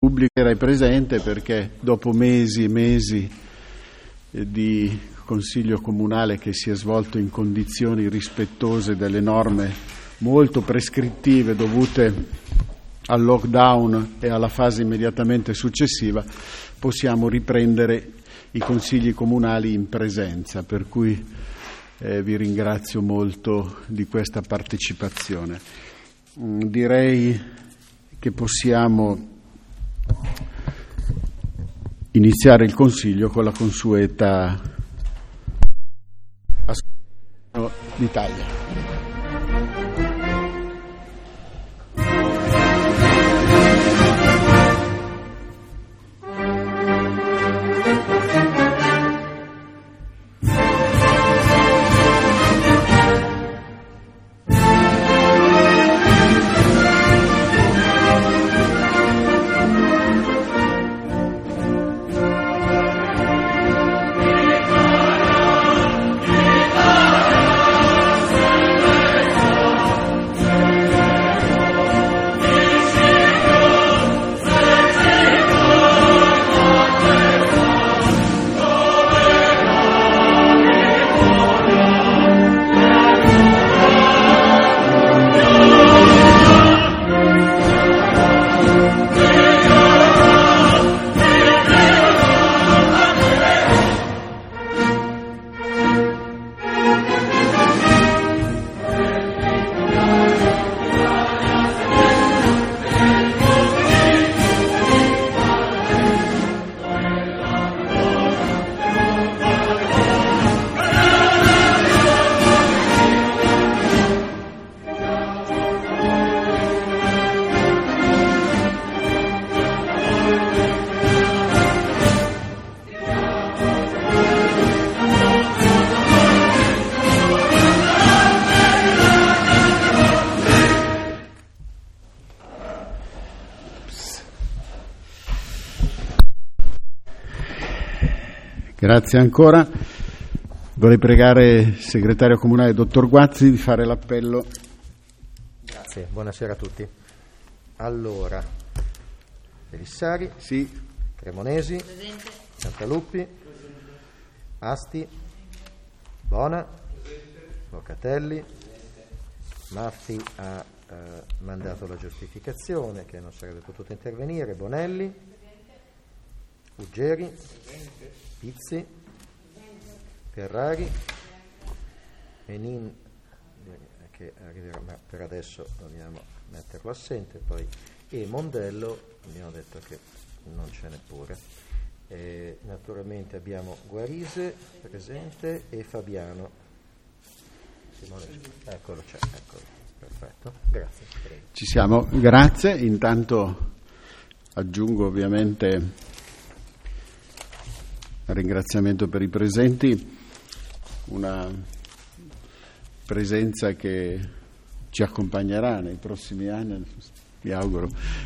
pubblico era presente perché dopo mesi e mesi di Consiglio Comunale che si è svolto in condizioni rispettose delle norme molto prescrittive dovute al lockdown e alla fase immediatamente successiva, possiamo riprendere i consigli comunali in presenza, per cui vi ringrazio molto di questa partecipazione. Direi che possiamo iniziare il Consiglio con la consueta d'Italia. Grazie ancora. Vorrei pregare il segretario comunale, dottor Guazzi, di fare l'appello. Grazie, buonasera a tutti. Allora, Pelissari, sì. Cremonesi, presente. Santaluppi, Asti, Bona, Locatelli, Maffi ha mandato la giustificazione che non sarebbe potuto intervenire, Bonelli, Uggeri, Pizzi, Ferrari, Menin, che arriverà, ma per adesso dobbiamo metterlo assente, poi, e Mondello, abbiamo detto che non c'è neppure. Naturalmente abbiamo Guarise presente e Fabiano. Eccolo, c'è, eccolo, perfetto, grazie. Ci siamo, grazie. Intanto aggiungo ovviamente ringraziamento per i presenti, una presenza che ci accompagnerà nei prossimi anni, mi auguro,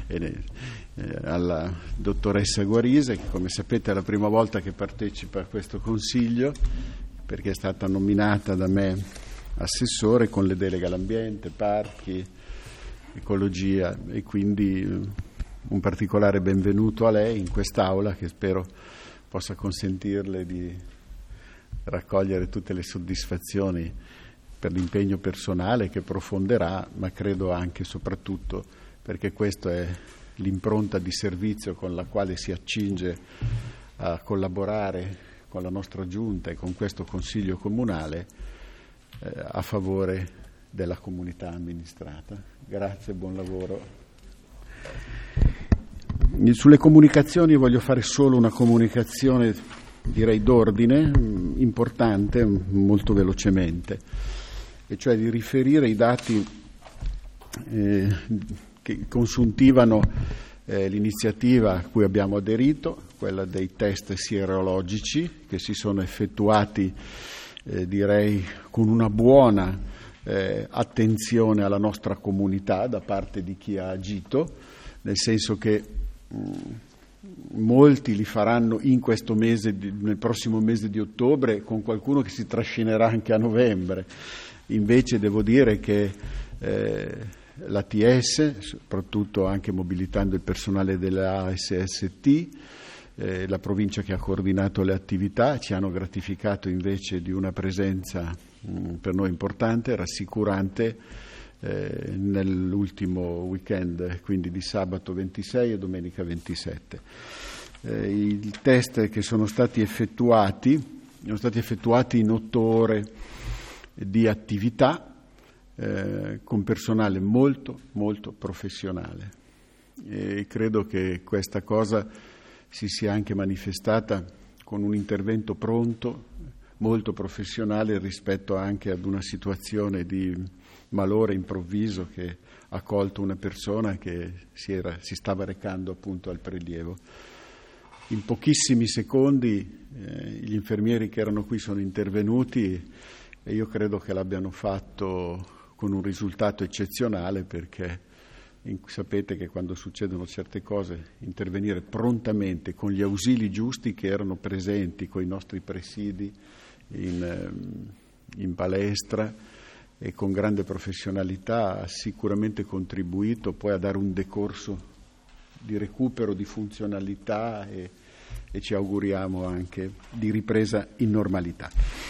alla dottoressa Guarise, che come sapete è la prima volta che partecipa a questo consiglio, perché è stata nominata da me assessore con le deleghe all'ambiente, parchi, ecologia, e quindi un particolare benvenuto a lei in quest'aula, che spero possa consentirle di raccogliere tutte le soddisfazioni per l'impegno personale che profonderà, ma credo anche e soprattutto perché questa è l'impronta di servizio con la quale si accinge a collaborare con la nostra Giunta e con questo Consiglio Comunale a favore della comunità amministrata. Grazie e buon lavoro. Sulle comunicazioni voglio fare solo una comunicazione, direi d'ordine, importante, molto velocemente, e cioè di riferire i dati che consuntivano l'iniziativa a cui abbiamo aderito, quella dei test sierologici che si sono effettuati, direi, con una buona attenzione alla nostra comunità da parte di chi ha agito, nel senso che molti li faranno in questo mese, nel prossimo mese di ottobre, con qualcuno che si trascinerà anche a novembre. Invece devo dire che l'ATS, soprattutto anche mobilitando il personale dell'ASST, la provincia che ha coordinato le attività, ci hanno gratificato invece di una presenza per noi importante, rassicurante, nell'ultimo weekend, quindi di sabato 26 e domenica 27. I test che sono stati effettuati in 8 ore di attività, con personale molto molto professionale, e credo che questa cosa si sia anche manifestata con un intervento pronto, molto professionale rispetto anche ad una situazione di malore improvviso che ha colto una persona che si stava recando appunto al prelievo. In pochissimi secondi gli infermieri che erano qui sono intervenuti e io credo che l'abbiano fatto con un risultato eccezionale, perché sapete che quando succedono certe cose intervenire prontamente con gli ausili giusti che erano presenti, con i nostri presidi in palestra e con grande professionalità, ha sicuramente contribuito poi a dare un decorso di recupero di funzionalità e ci auguriamo anche di ripresa in normalità.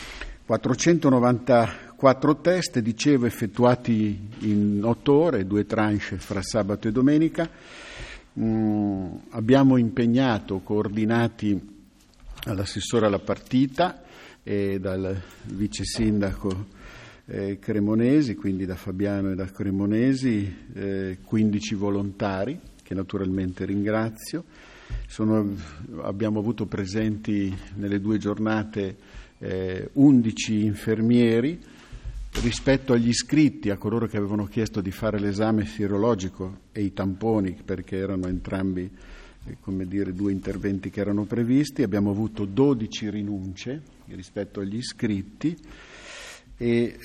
494 test, dicevo, effettuati in 8 ore, 2 tranche fra sabato e domenica. Abbiamo impegnato, coordinati dall'assessore alla partita e dal vice sindaco Cremonesi, quindi da Fabiano e da Cremonesi, 15 volontari, che naturalmente ringrazio. Abbiamo avuto presenti nelle 2 giornate 11 infermieri. Rispetto agli iscritti, a coloro che avevano chiesto di fare l'esame sierologico e i tamponi, perché erano entrambi 2 interventi che erano previsti, abbiamo avuto 12 rinunce rispetto agli iscritti e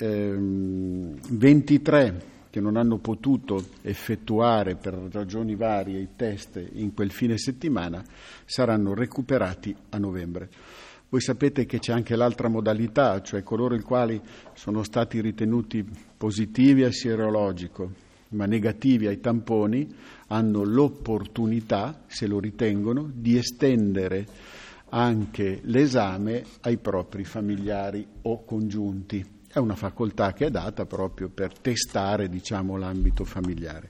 23 che non hanno potuto effettuare per ragioni varie i test in quel fine settimana saranno recuperati a novembre. Voi sapete che c'è anche l'altra modalità, cioè coloro i quali sono stati ritenuti positivi al sierologico ma negativi ai tamponi hanno l'opportunità, se lo ritengono, di estendere anche l'esame ai propri familiari o congiunti. È una facoltà che è data proprio per testare, l'ambito familiare.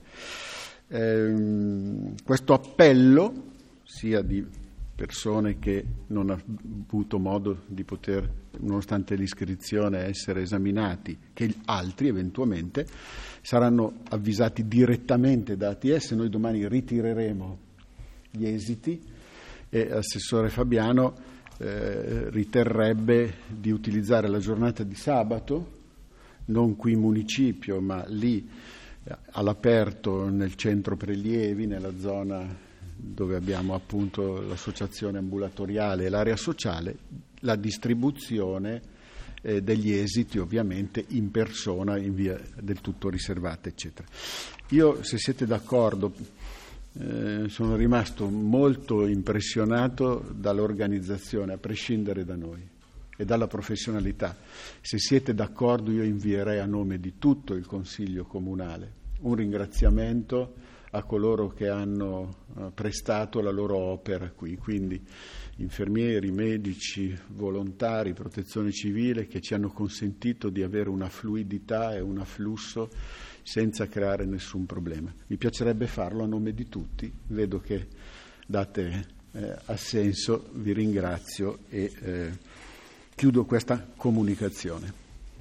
Questo appello, sia di persone che non hanno avuto modo di poter, nonostante l'iscrizione, essere esaminati, che altri eventualmente saranno avvisati direttamente da ATS. Noi domani ritireremo gli esiti e l'assessore Fabiano riterrebbe di utilizzare la giornata di sabato, non qui in municipio, ma lì all'aperto nel centro prelievi, nella zona dove abbiamo appunto l'associazione ambulatoriale e l'area sociale, la distribuzione degli esiti ovviamente in persona, in via del tutto riservata, eccetera. Io, se siete d'accordo, sono rimasto molto impressionato dall'organizzazione, a prescindere da noi, e dalla professionalità. Se siete d'accordo, io invierei a nome di tutto il Consiglio Comunale un ringraziamento a coloro che hanno prestato la loro opera qui, quindi infermieri, medici, volontari, protezione civile, che ci hanno consentito di avere una fluidità e un afflusso senza creare nessun problema. Mi piacerebbe farlo a nome di tutti, vedo che date assenso, vi ringrazio e chiudo questa comunicazione.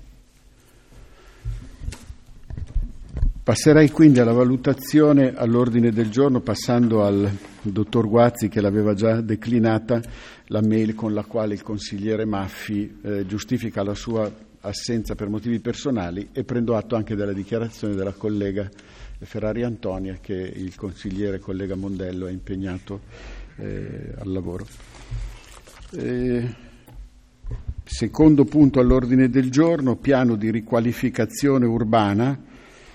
Passerei quindi alla valutazione all'ordine del giorno, passando al dottor Guazzi, che l'aveva già declinata, la mail con la quale il consigliere Maffi giustifica la sua assenza per motivi personali, e prendo atto anche della dichiarazione della collega Ferrari Antonia che il consigliere collega Mondello è impegnato al lavoro. Secondo punto all'ordine del giorno, piano di riqualificazione urbana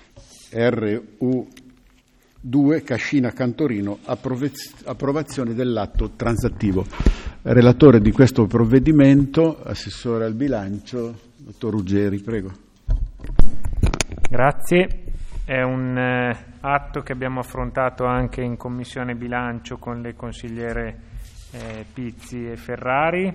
RU2 Cascina Cantorino, approvazione dell'atto transattivo. Relatore di questo provvedimento, assessore al bilancio, dottor Ruggeri, prego. Grazie. è un atto che abbiamo affrontato anche in Commissione Bilancio con le consigliere Pizzi e Ferrari.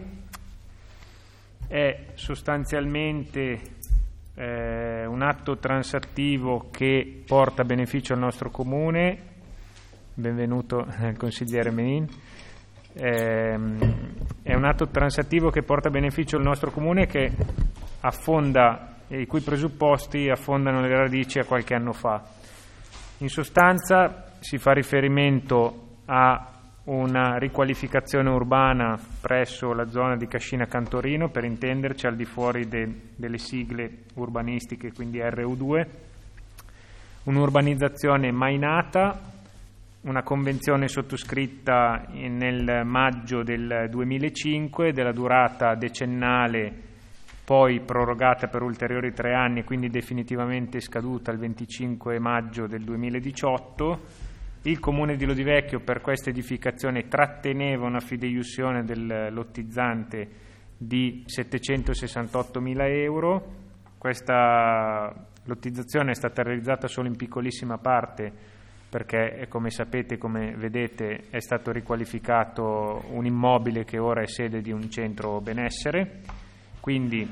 È sostanzialmente un atto transattivo che porta beneficio al nostro Comune. Benvenuto consigliere Menin. È un atto transattivo che porta beneficio al nostro Comune, che affonda e i cui presupposti affondano le radici a qualche anno fa. In sostanza si fa riferimento a una riqualificazione urbana presso la zona di Cascina Cantorino, per intenderci al di fuori delle sigle urbanistiche, quindi RU2, un'urbanizzazione mai nata, una convenzione sottoscritta nel maggio del 2005 della durata decennale, poi prorogata per ulteriori 3 anni, quindi definitivamente scaduta il 25 maggio del 2018. Il Comune di Lodivecchio per questa edificazione tratteneva una fideiussione del lottizzante di 768.000 euro. Questa lottizzazione è stata realizzata solo in piccolissima parte, perché come sapete, come vedete, è stato riqualificato un immobile che ora è sede di un centro benessere. Quindi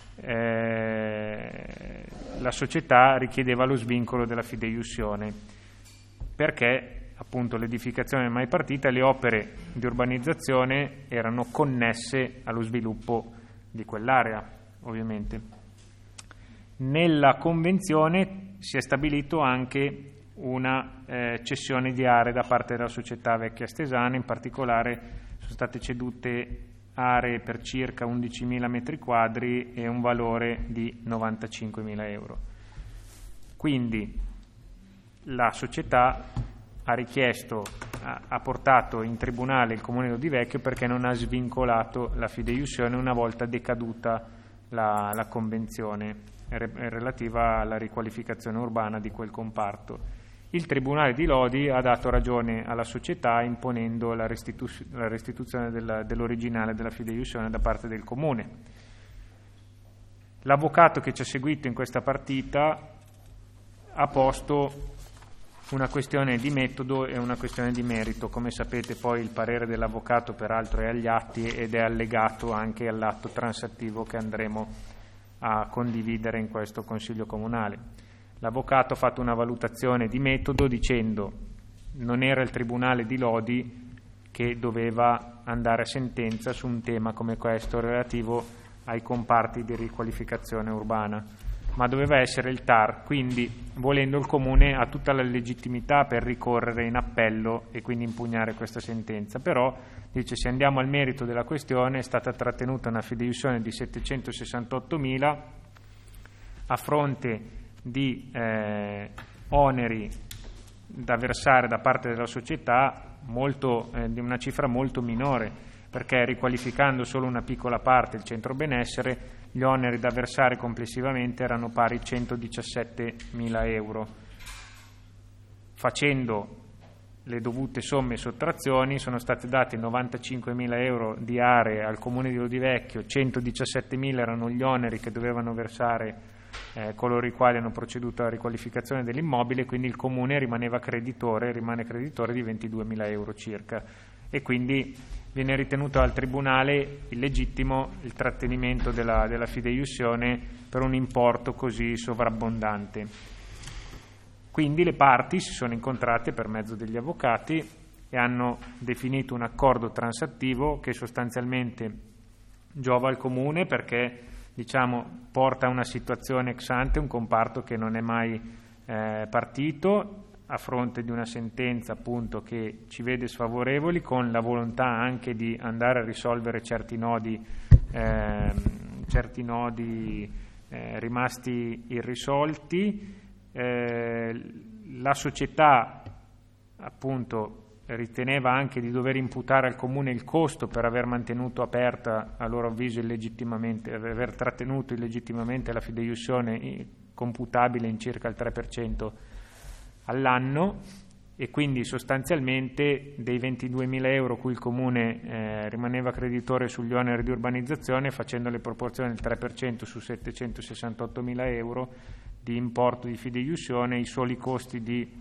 la società richiedeva lo svincolo della fideiussione, perché appunto l'edificazione è mai partita e le opere di urbanizzazione erano connesse allo sviluppo di quell'area, ovviamente. Nella convenzione si è stabilito anche una cessione di aree da parte della società Vecchia Stesana. In particolare sono state cedute aree per circa 11.000 metri quadri e un valore di 95.000 euro. Quindi la società ha portato in tribunale il Comune di Lodivecchio perché non ha svincolato la fideiussione una volta decaduta la convenzione relativa alla riqualificazione urbana di quel comparto. Il Tribunale di Lodi ha dato ragione alla società imponendo la restituzione dell'originale della fideiussione da parte del Comune. L'avvocato che ci ha seguito in questa partita ha posto una questione di metodo e una questione di merito. Come sapete, poi il parere dell'avvocato peraltro è agli atti ed è allegato anche all'atto transattivo che andremo a condividere in questo Consiglio Comunale. L'avvocato ha fatto una valutazione di metodo dicendo non era il Tribunale di Lodi che doveva andare a sentenza su un tema come questo relativo ai comparti di riqualificazione urbana, ma doveva essere il TAR. Quindi, volendo, il Comune ha tutta la legittimità per ricorrere in appello e quindi impugnare questa sentenza. Però, dice, se andiamo al merito della questione, è stata trattenuta una fideiussione di 768.000 a fronte di oneri da versare da parte della società di una cifra molto minore, perché riqualificando solo una piccola parte, il centro benessere, gli oneri da versare complessivamente erano pari a 117.000 euro. Facendo le dovute somme e sottrazioni sono state date 95.000 euro di aree al Comune di Lodivecchio, 117.000 erano gli oneri che dovevano versare coloro i quali hanno proceduto alla riqualificazione dell'immobile, quindi il Comune rimane creditore di 22.000 euro circa, e quindi viene ritenuto dal Tribunale illegittimo il trattenimento della fideiussione per un importo così sovrabbondante. Quindi le parti si sono incontrate per mezzo degli avvocati e hanno definito un accordo transattivo che sostanzialmente giova al Comune perché porta a una situazione ex ante, un comparto che non è mai partito, a fronte di una sentenza appunto che ci vede sfavorevoli, con la volontà anche di andare a risolvere certi nodi rimasti irrisolti. La società appunto riteneva anche di dover imputare al Comune il costo per aver mantenuto aperta, a loro avviso illegittimamente, aver trattenuto illegittimamente la fideiussione computabile in circa il 3% all'anno, e quindi sostanzialmente dei 22.000 euro cui il Comune rimaneva creditore sugli oneri di urbanizzazione, facendo le proporzioni del 3% su 768.000 euro, di importo di fideiussione, i soli costi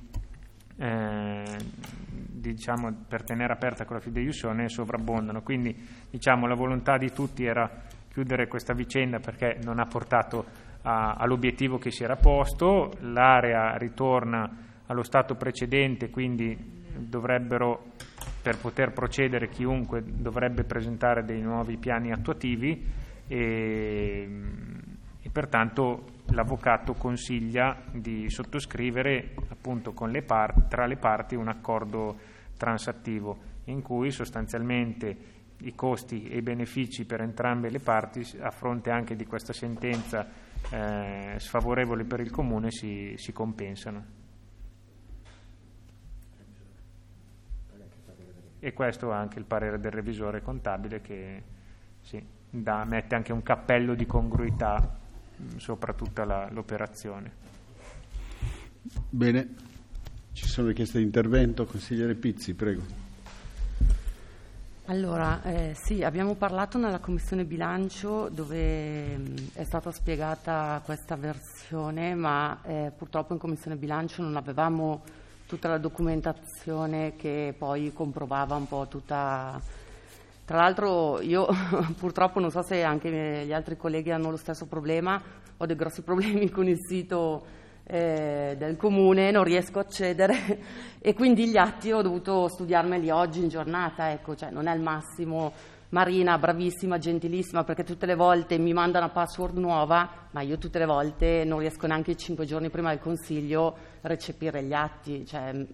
diciamo, per tenere aperta quella fideiussione sovrabbondano. Quindi diciamo, la volontà di tutti era chiudere questa vicenda perché non ha portato all'obiettivo che si era posto. L'area ritorna allo stato precedente, quindi dovrebbero, per poter procedere, chiunque dovrebbe presentare dei nuovi piani attuativi e pertanto l'avvocato consiglia di sottoscrivere appunto tra le parti un accordo transattivo in cui sostanzialmente i costi e i benefici per entrambe le parti, a fronte anche di questa sentenza sfavorevole per il Comune, si compensano. E questo è anche il parere del revisore contabile, che mette anche un cappello di congruità sopra tutta l'operazione. Bene, ci sono richieste di intervento. Consigliere Pizzi, prego. Allora, sì, abbiamo parlato nella Commissione Bilancio, dove è stata spiegata questa versione, ma purtroppo in Commissione Bilancio non avevamo tutta la documentazione che poi comprovava un po' tutta. Tra l'altro io purtroppo, non so se anche gli altri colleghi hanno lo stesso problema, ho dei grossi problemi con il sito del Comune, non riesco a accedere e quindi gli atti ho dovuto studiarmeli oggi in giornata, ecco, cioè non è il massimo. Marina, bravissima, gentilissima, perché tutte le volte mi manda una password nuova, ma io tutte le volte non riesco neanche 5 giorni prima del Consiglio a recepire gli atti,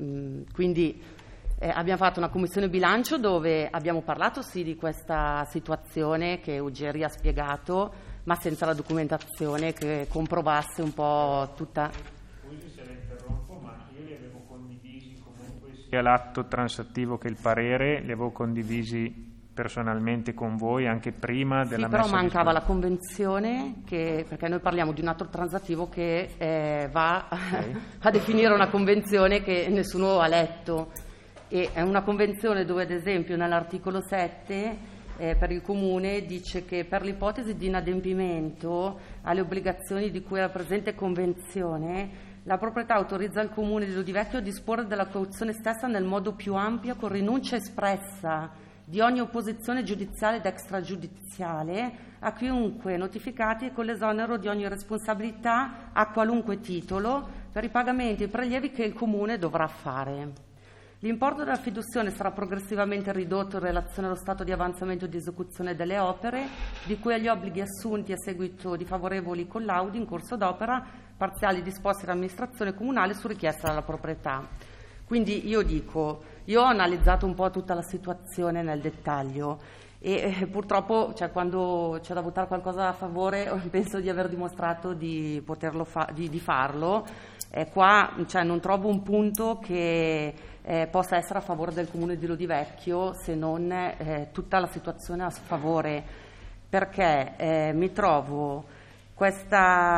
quindi abbiamo fatto una Commissione Bilancio dove abbiamo parlato sì di questa situazione che Ugeri ha spiegato, ma senza la documentazione che comprovasse un po' tutta. Scusi se la interrompo, ma io li avevo condivisi comunque, sia l'atto transattivo che il parere, li avevo condivisi personalmente con voi anche prima della messa. Però mancava la convenzione, perché noi parliamo di un atto transattivo che va a definire una convenzione che nessuno ha letto, e è una convenzione dove, ad esempio, nell'articolo 7 per il Comune dice che per l'ipotesi di inadempimento alle obbligazioni di cui è la presente convenzione, la proprietà autorizza il Comune di Lodivecchio a disporre della cauzione stessa nel modo più ampio, con rinuncia espressa di ogni opposizione giudiziale ed extragiudiziale a chiunque notificati e con l'esonero di ogni responsabilità a qualunque titolo per i pagamenti e i prelievi che il Comune dovrà fare. L'importo della fiduzione sarà progressivamente ridotto in relazione allo stato di avanzamento e di esecuzione delle opere, di cui agli obblighi assunti a seguito di favorevoli collaudi in corso d'opera, parziali disposti dall'amministrazione comunale su richiesta della proprietà. Quindi io ho analizzato un po' tutta la situazione nel dettaglio e purtroppo, quando c'è da votare qualcosa a favore, penso di aver dimostrato di poterlo di farlo. Qua non trovo un punto che possa essere a favore del Comune di Lodivecchio, se non tutta la situazione a favore, perché mi trovo questo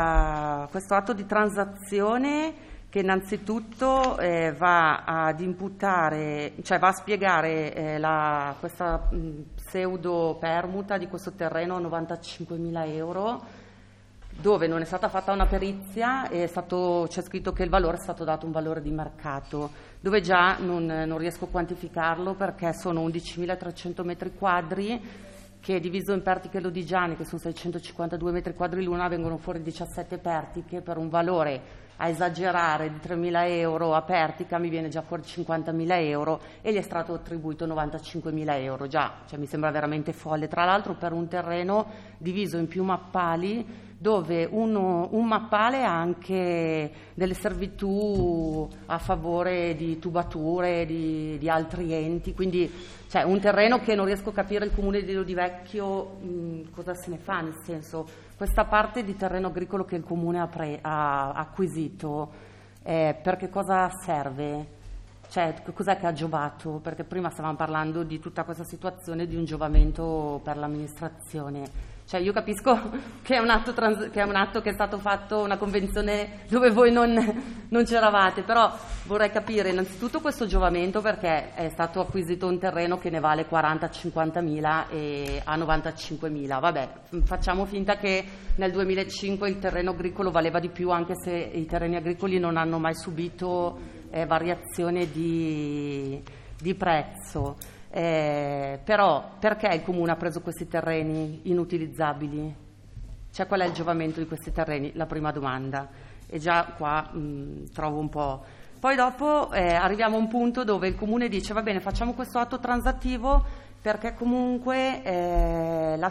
atto di transazione che innanzitutto va ad imputare, va a spiegare questa pseudo permuta di questo terreno a 95.000 euro, dove non è stata fatta una perizia e c'è scritto che il valore è stato dato un valore di mercato, dove già non riesco a quantificarlo perché sono 11.300 metri quadri che, diviso in pertiche lodigiane, che sono 652 metri quadri l'una, vengono fuori 17 pertiche per un valore, a esagerare, di 3.000 euro a pertica, mi viene già fuori 50.000 euro e gli è stato attribuito 95.000 euro. Mi sembra veramente folle, tra l'altro per un terreno diviso in più mappali, dove un mappale ha anche delle servitù a favore di tubature di altri enti, quindi un terreno che non riesco a capire il Comune di Lodivecchio cosa se ne fa, nel senso, questa parte di terreno agricolo che il Comune ha acquisito, per che cosa serve? Cos'è che ha giovato? Perché prima stavamo parlando di tutta questa situazione di un giovamento per l'amministrazione. Cioè io capisco che è un atto che è stato fatto, una convenzione dove voi non c'eravate, però vorrei capire innanzitutto questo giovamento, perché è stato acquisito un terreno che ne vale 40-50 mila e a 95 mila. Vabbè, facciamo finta che nel 2005 il terreno agricolo valeva di più, anche se i terreni agricoli non hanno mai subito variazione di prezzo. Però perché il comune ha preso questi terreni inutilizzabili? Cioè, qual è il giovamento di questi terreni? La prima domanda. E già qua trovo un po'. Poi dopo arriviamo a un punto dove il comune dice: va bene, facciamo questo atto transattivo perché comunque la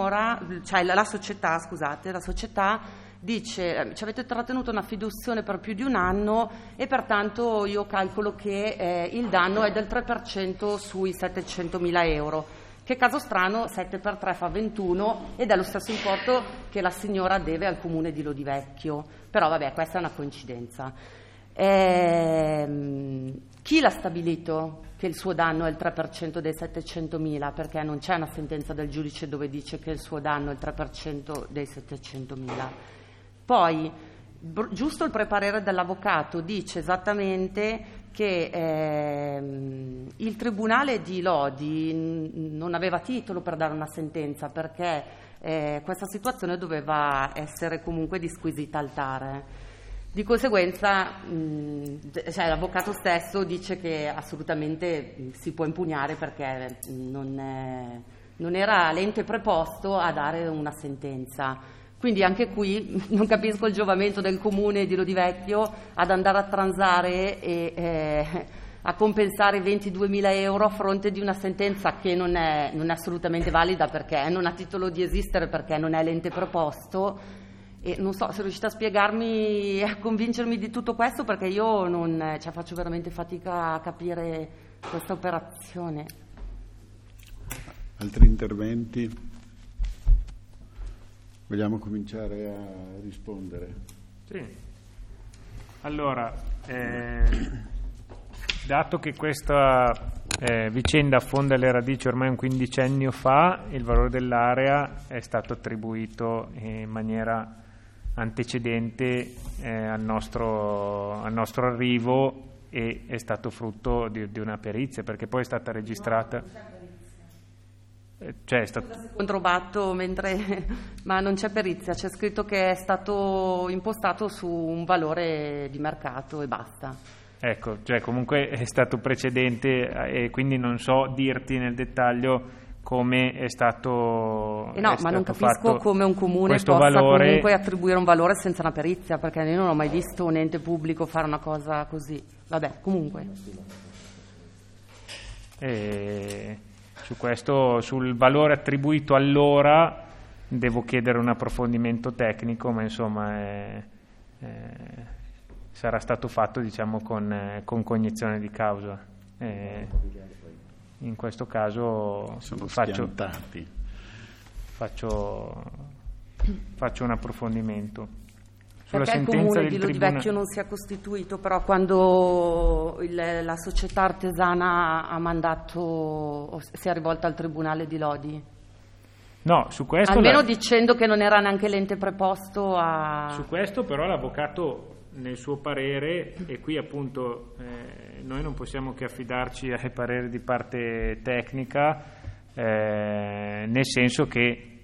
società dice: ci avete trattenuto una fiduzione per più di un anno e pertanto io calcolo che il danno è del 3% sui 700.000 euro. Che caso strano, 7 per 3 fa 21 ed è lo stesso importo che la signora deve al comune di Lodivecchio. Però vabbè, questa è una coincidenza. Chi l'ha stabilito che il suo danno è il 3% dei 700.000? Perché non c'è una sentenza del giudice dove dice che il suo danno è il 3% dei 700.000. Poi, giusto il preparere dell'avvocato dice esattamente che il tribunale di Lodi non aveva titolo per dare una sentenza, perché questa situazione doveva essere comunque disquisita al TAR. Di conseguenza l'avvocato stesso dice che assolutamente si può impugnare perché non era l'ente preposto a dare una sentenza. Quindi anche qui non capisco il giovamento del comune di Lodivecchio ad andare a transare e a compensare 22.000 euro a fronte di una sentenza che non è assolutamente valida, perché non ha titolo di esistere, perché non è l'ente proposto. E non so se riuscite a spiegarmi, a convincermi di tutto questo, perché io faccio veramente fatica a capire questa operazione. Altri interventi? Vogliamo cominciare a rispondere? Sì. Allora, dato che questa vicenda affonda le radici ormai un quindicennio fa, il valore dell'area è stato attribuito in maniera antecedente al nostro arrivo e è stato frutto di una perizia, perché poi è stata registrata. Cioè è stato controbatto ma non c'è perizia, c'è scritto che è stato impostato su un valore di mercato e basta. Ecco, cioè comunque è stato precedente e quindi non so dirti nel dettaglio come è stato. Ma non capisco come un comune possa comunque attribuire un valore senza una perizia, perché io non ho mai visto un ente pubblico fare una cosa così. Vabbè, comunque. Su questo, sul valore attribuito allora, devo chiedere un approfondimento tecnico, ma insomma sarà stato fatto, diciamo, con cognizione di causa. In questo caso faccio un approfondimento. Sulla perché il comune di Lodivecchio non si è costituito però quando la società artesana si è rivolta al tribunale di Lodi? No, su questo almeno dicendo che non era neanche l'ente preposto a. Su questo però l'avvocato nel suo parere, e qui appunto noi non possiamo che affidarci ai pareri di parte tecnica, nel senso che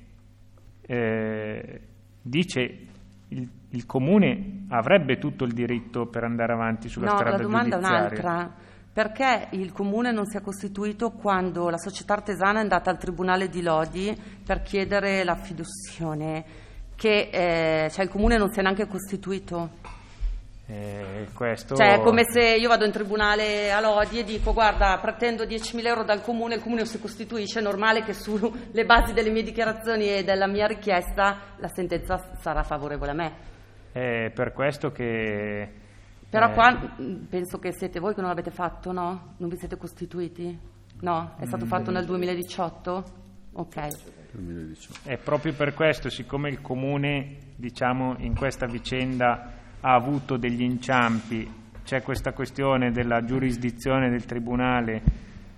dice il comune avrebbe tutto il diritto per andare avanti sulla strada giudiziaria. No, la domanda è un'altra. Perché il comune non si è costituito quando la società artesana è andata al tribunale di Lodi per chiedere la fiduzione? Cioè il comune non si è neanche costituito? Questo. Cioè è come se io vado in tribunale a Lodi e dico: guarda, pretendo 10.000 euro dal comune, il comune non si costituisce, è normale che sulle basi delle mie dichiarazioni e della mia richiesta la sentenza sarà favorevole a me. È per questo che. Però qua penso che siete voi che non l'avete fatto, no? Non vi siete costituiti? No? È stato fatto nel 2018? Ok. 2018. È proprio per questo, siccome il comune, diciamo, in questa vicenda ha avuto degli inciampi, c'è questa questione della giurisdizione del tribunale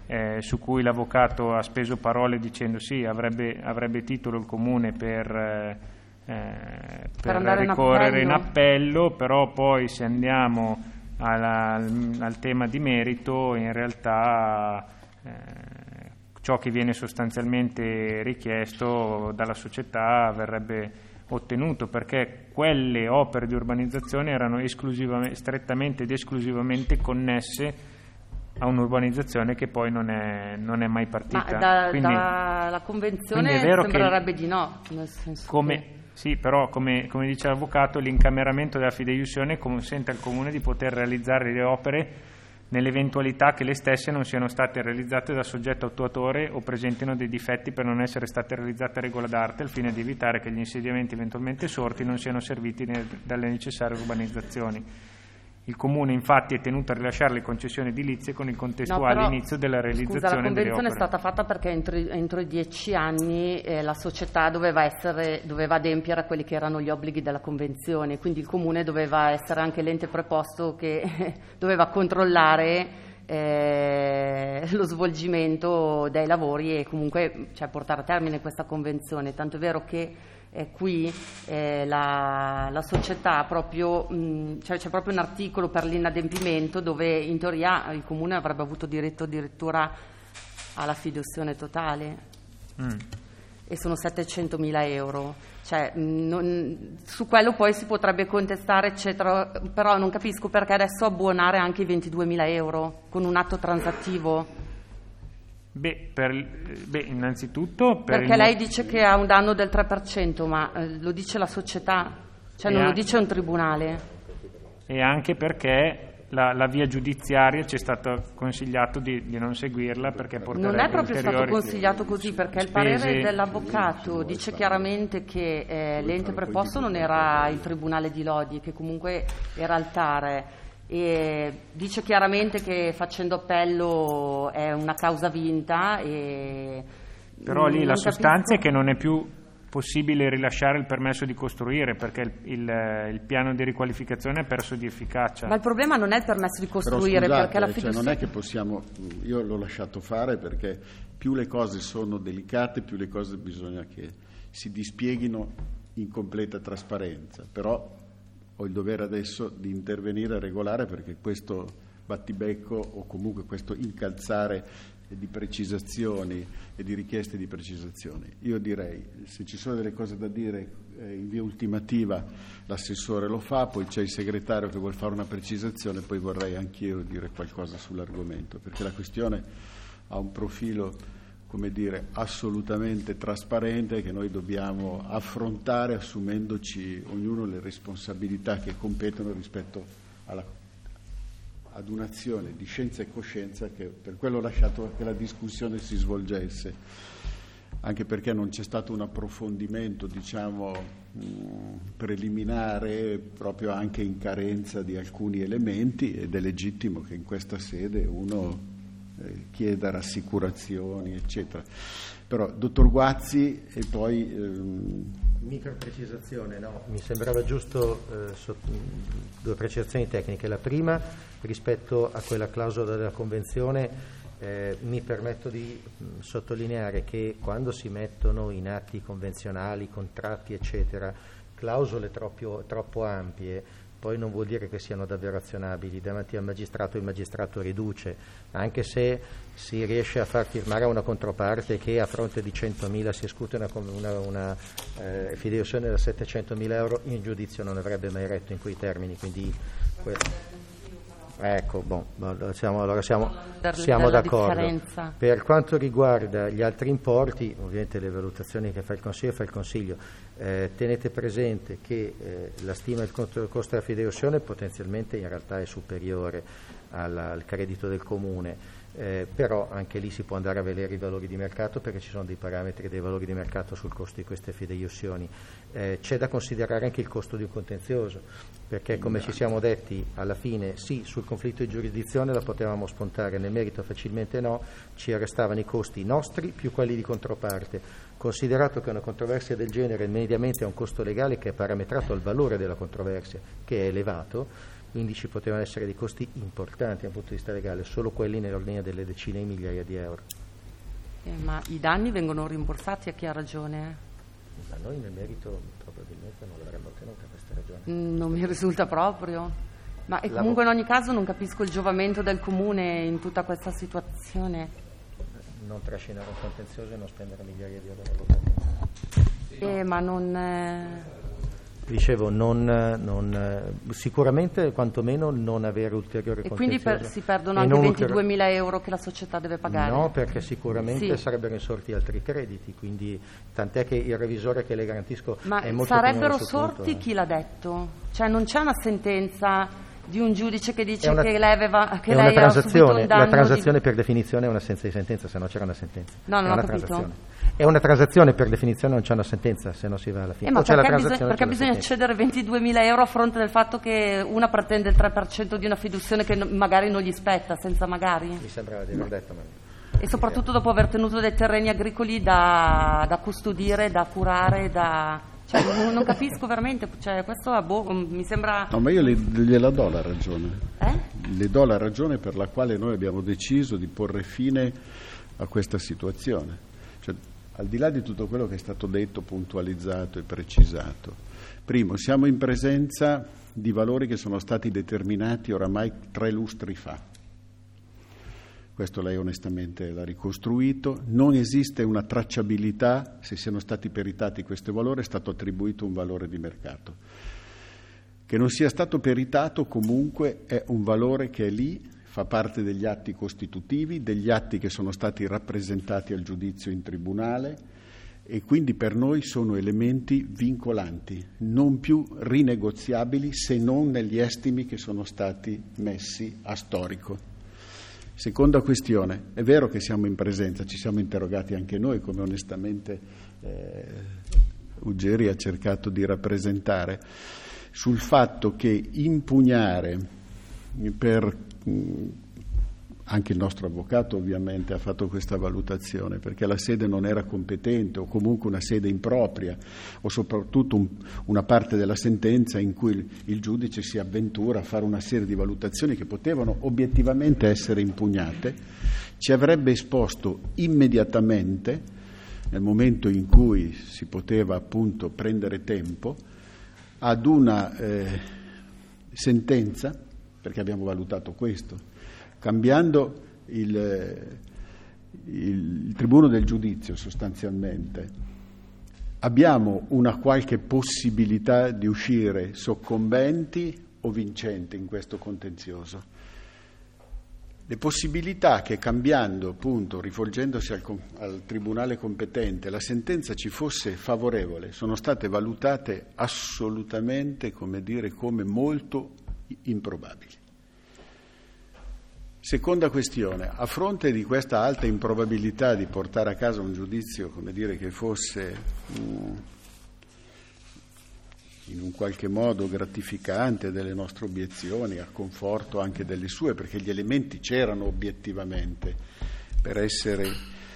su cui l'avvocato ha speso parole dicendo sì, avrebbe titolo il Comune per ricorrere in appello, però poi se andiamo al tema di merito, in realtà ciò che viene sostanzialmente richiesto dalla società verrebbe ottenuto, perché quelle opere di urbanizzazione erano strettamente ed esclusivamente connesse a un'urbanizzazione che poi non è mai partita. Ma dalla convenzione sembrerebbe di no, nel senso Sì, però come dice l'avvocato, l'incameramento della fideiussione consente al Comune di poter realizzare le opere nell'eventualità che le stesse non siano state realizzate dal soggetto attuatore o presentino dei difetti per non essere state realizzate a regola d'arte, al fine di evitare che gli insediamenti eventualmente sorti non siano serviti dalle necessarie urbanizzazioni. Il Comune infatti è tenuto a rilasciare le concessioni edilizie con il contestuale inizio della realizzazione delle opere. La convenzione è stata fatta perché entro i 10 anni la società doveva adempiere a quelli che erano gli obblighi della convenzione, quindi il Comune doveva essere anche l'ente preposto che doveva controllare lo svolgimento dei lavori e comunque portare a termine questa convenzione, tanto è vero che qui la società proprio c'è proprio un articolo per l'inadempimento dove in teoria il Comune avrebbe avuto diritto addirittura alla fideiussione totale e sono 700.000 euro, su quello poi si potrebbe contestare eccetera, però non capisco perché adesso abbonare anche i 22.000 euro con un atto transattivo. Innanzitutto perché lei dice che ha un danno del 3%, ma lo dice la società, non lo dice un tribunale. E anche perché la via giudiziaria ci è stato consigliato di non seguirla, perché porterebbe non è proprio stato consigliato così, perché il parere dell'avvocato dice chiaramente che l'ente preposto non era il tribunale di Lodi, che comunque era il TAR. E dice chiaramente che facendo appello è una causa vinta però lì la sostanza è che non è più possibile rilasciare il permesso di costruire perché il piano di riqualificazione ha perso di efficacia. Ma il problema non è il permesso di costruire, però, scusate, perché la fiducia non è che possiamo, io l'ho lasciato fare perché più le cose sono delicate, più le cose bisogna che si dispieghino in completa trasparenza, però ho il dovere adesso di intervenire a regolare perché questo battibecco o comunque questo incalzare di precisazioni e di richieste di precisazioni. Io direi, se ci sono delle cose da dire in via ultimativa l'assessore lo fa, poi c'è il segretario che vuol fare una precisazione, poi vorrei anch'io dire qualcosa sull'argomento, perché la questione ha un profilo, come dire, assolutamente trasparente che noi dobbiamo affrontare assumendoci ognuno le responsabilità che competono rispetto ad un'azione di scienza e coscienza che per quello ho lasciato che la discussione si svolgesse, anche perché non c'è stato un approfondimento, preliminare, proprio anche in carenza di alcuni elementi, ed è legittimo che in questa sede uno chieda rassicurazioni eccetera. Però dottor Guazzi e poi micro precisazione, mi sembrava giusto due precisazioni tecniche. La prima, rispetto a quella clausola della convenzione, mi permetto di sottolineare che quando si mettono in atti convenzionali, contratti eccetera, clausole troppo ampie, poi non vuol dire che siano davvero azionabili. Davanti al magistrato il magistrato riduce, anche se si riesce a far firmare a una controparte che a fronte di 100.000 si escute una fideiussione da 700.000 euro, in giudizio non avrebbe mai retto in quei termini, quindi siamo d'accordo. Per quanto riguarda gli altri importi, ovviamente le valutazioni che fa il Consiglio, tenete presente che la stima del costo della fideiussione potenzialmente in realtà è superiore al credito del Comune, però anche lì si può andare a vedere i valori di mercato, perché ci sono dei parametri dei valori di mercato sul costo di queste fideiussioni. C'è da considerare anche il costo di un contenzioso, perché come ci siamo detti alla fine sì, sul conflitto di giurisdizione la potevamo spuntare, nel merito facilmente no, ci restavano i costi nostri più quelli di controparte, considerato che una controversia del genere mediamente ha un costo legale che è parametrato al valore della controversia, che è elevato. quindi ci potevano essere dei costi importanti dal punto di vista legale, solo quelli nell'ordine delle decine di migliaia di euro. Ma i danni vengono rimborsati a chi ha ragione? Ma noi nel merito probabilmente non l'avremmo ottenuta questa ragione. Non mi risulta proprio. Ma e comunque in ogni caso non capisco il giovamento del comune in tutta questa situazione. Non trascinare un contenzioso e non spendere migliaia di euro avvocati. Ma non... Dicevo, sicuramente quantomeno non avere ulteriore contenzioso. E quindi si perdono anche 22.000 euro che la società deve pagare? No, perché sicuramente sì. Sarebbero insorti altri crediti, quindi tant'è che il revisore che le garantisco Ma è molto sarebbero opinionato sul sorti punto. Chi l'ha detto? Cioè non c'è una sentenza di un giudice che dice che lei una ha subito un danno la transazione per definizione è un'assenza di sentenza, se no c'era una sentenza. No, non ho capito. Transazione. È una transazione, per definizione non c'è una sentenza, se no si va alla fine. Ma o c'è perché bisogna cedere 22.000 euro a fronte del fatto che una pretende il 3% di una fiduzione che magari non gli spetta, senza magari? Mi sembrava di aver detto, ma... E soprattutto dopo aver tenuto dei terreni agricoli da custodire, da curare, Cioè, non capisco veramente, cioè, questo mi sembra... No, ma io gliela do la ragione. Le do la ragione per la quale noi abbiamo deciso di porre fine a questa situazione. Cioè, al di là di tutto quello che è stato detto, puntualizzato e precisato, primo, siamo in presenza di valori che sono stati determinati oramai 3 lustri fa. Questo lei onestamente l'ha ricostruito. Non esiste una tracciabilità, se siano stati peritati questi valori è stato attribuito un valore di mercato. Che non sia stato peritato comunque è un valore che è lì, fa parte degli atti costitutivi, degli atti che sono stati rappresentati al giudizio in tribunale e quindi per noi sono elementi vincolanti, non più rinegoziabili se non negli estimi che sono stati messi a storico. Seconda questione, è vero che siamo in presenza, ci siamo interrogati anche noi, come onestamente Uggeri ha cercato di rappresentare, sul fatto che impugnare anche il nostro avvocato ovviamente ha fatto questa valutazione, perché la sede non era competente o comunque una sede impropria o soprattutto una parte della sentenza in cui il giudice si avventura a fare una serie di valutazioni che potevano obiettivamente essere impugnate, ci avrebbe esposto immediatamente, nel momento in cui si poteva appunto prendere tempo, ad una sentenza, perché abbiamo valutato questo, cambiando il tribuno del giudizio sostanzialmente, abbiamo una qualche possibilità di uscire soccombenti o vincenti in questo contenzioso. Le possibilità che cambiando, appunto, rivolgendosi al tribunale competente, la sentenza ci fosse favorevole, sono state valutate assolutamente, come molto improbabili. Seconda questione, a fronte di questa alta improbabilità di portare a casa un giudizio, che fosse in un qualche modo gratificante delle nostre obiezioni, a conforto anche delle sue, perché gli elementi c'erano obiettivamente per essere,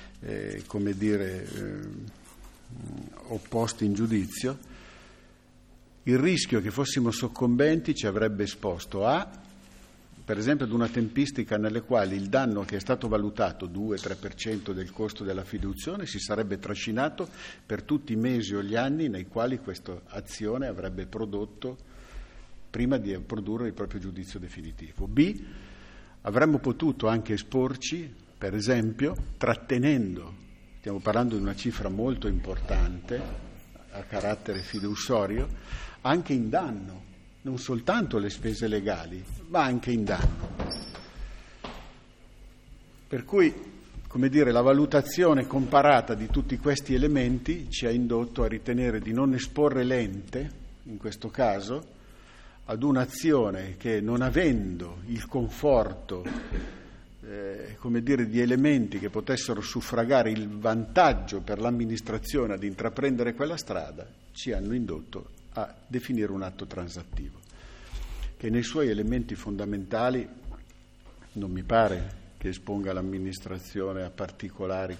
opposti in giudizio, il rischio che fossimo soccombenti ci avrebbe esposto per esempio ad una tempistica nelle quali il danno che è stato valutato 2-3% del costo della fiduzione si sarebbe trascinato per tutti i mesi o gli anni nei quali questa azione avrebbe prodotto prima di produrre il proprio giudizio definitivo. B, avremmo potuto anche esporci, per esempio, trattenendo, stiamo parlando di una cifra molto importante a carattere fideiussorio, anche in danno, non soltanto le spese legali, ma anche in danno. Per cui, la valutazione comparata di tutti questi elementi ci ha indotto a ritenere di non esporre l'ente, in questo caso, ad un'azione che, non avendo il conforto, di elementi che potessero suffragare il vantaggio per l'amministrazione ad intraprendere quella strada, ci hanno indotto a definire un atto transattivo, che nei suoi elementi fondamentali non mi pare che esponga l'amministrazione a particolari,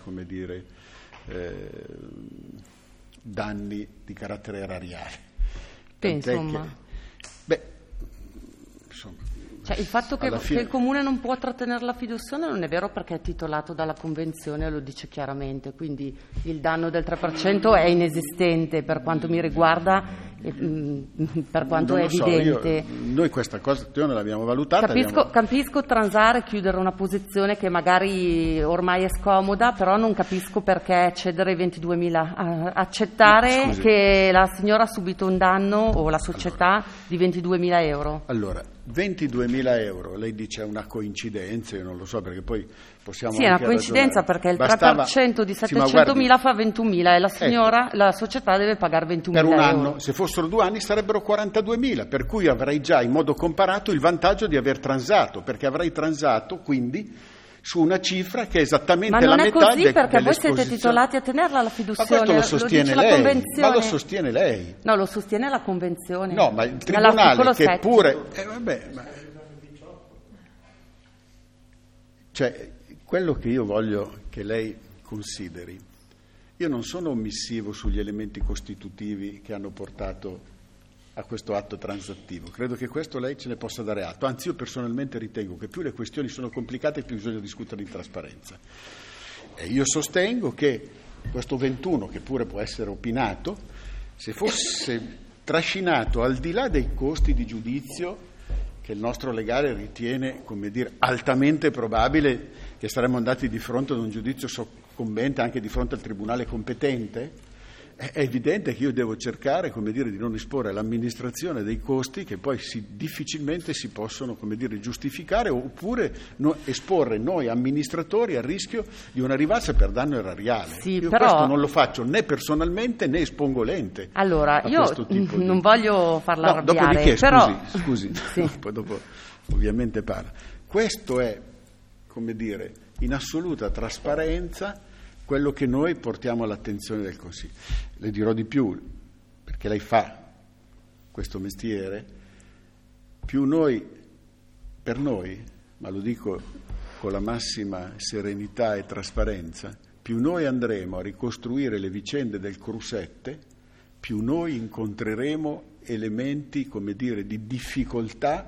danni di carattere erariale. insomma. Cioè, il fatto che il Comune non può trattenere la fiduzione non è vero, perché è titolato dalla Convenzione, lo dice chiaramente, quindi il danno del 3% è inesistente per quanto mi riguarda, per quanto è evidente. Noi questa questione l'abbiamo valutata. Capisco transare, chiudere una posizione che magari ormai è scomoda, però non capisco perché cedere i 22.000, accettare che la signora ha subito un danno, o la società, di 22.000 euro. Allora, 22.000 euro, lei dice è una coincidenza, io non lo so, perché poi possiamo anche ragionare. Sì, è una coincidenza, perché il 3% di 700.000 fa 21.000 e la signora, la società deve pagare 21.000 per un euro. anno. Se fossero 2 anni sarebbero 42.000, per cui avrei già in modo comparato il vantaggio di aver transato, perché avrei transato quindi su una cifra che è esattamente la metà. Ma non è così, perché voi siete titolati a tenerla la fiduzione. Ma questo lo sostiene lei. Convenzione. Ma lo sostiene lei. No, lo sostiene la Convenzione. No, ma il Tribunale che 7. pure... Cioè, quello che io voglio che lei consideri, io non sono omissivo sugli elementi costitutivi che hanno portato a questo atto transattivo. Credo che questo lei ce ne possa dare atto. Anzi, io personalmente ritengo che più le questioni sono complicate, più bisogna discutere in trasparenza. E io sostengo che questo 21, che pure può essere opinato, se fosse trascinato al di là dei costi di giudizio che il nostro legale ritiene, come dire, altamente probabile che saremmo andati di fronte ad un giudizio soccombente anche di fronte al tribunale competente, è evidente che io devo cercare, come dire, di non esporre l'amministrazione dei costi che poi difficilmente si possono, come dire, giustificare, oppure esporre noi amministratori al rischio di una rivalsa per danno erariale. Sì, io però... questo non lo faccio né personalmente né espongo l'ente. Allora, io non voglio farla arrabbiare, dopodiché, però... scusi, sì. Poi dopo ovviamente parla. Questo è, come dire, in assoluta trasparenza quello che noi portiamo all'attenzione del Consiglio. Le dirò di più, perché lei fa questo mestiere, più per noi, ma lo dico con la massima serenità e trasparenza, più noi andremo a ricostruire le vicende del Crusette, più noi incontreremo elementi, come dire, di difficoltà,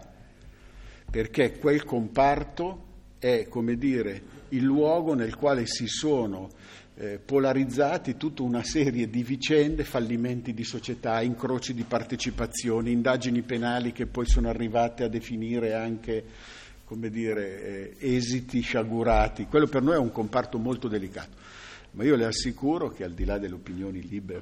perché quel comparto è, come dire, il luogo nel quale si sono polarizzati tutta una serie di vicende, fallimenti di società, incroci di partecipazioni, indagini penali che poi sono arrivate a definire anche, come dire, esiti sciagurati. Quello per noi è un comparto molto delicato, ma io le assicuro che al di là delle opinioni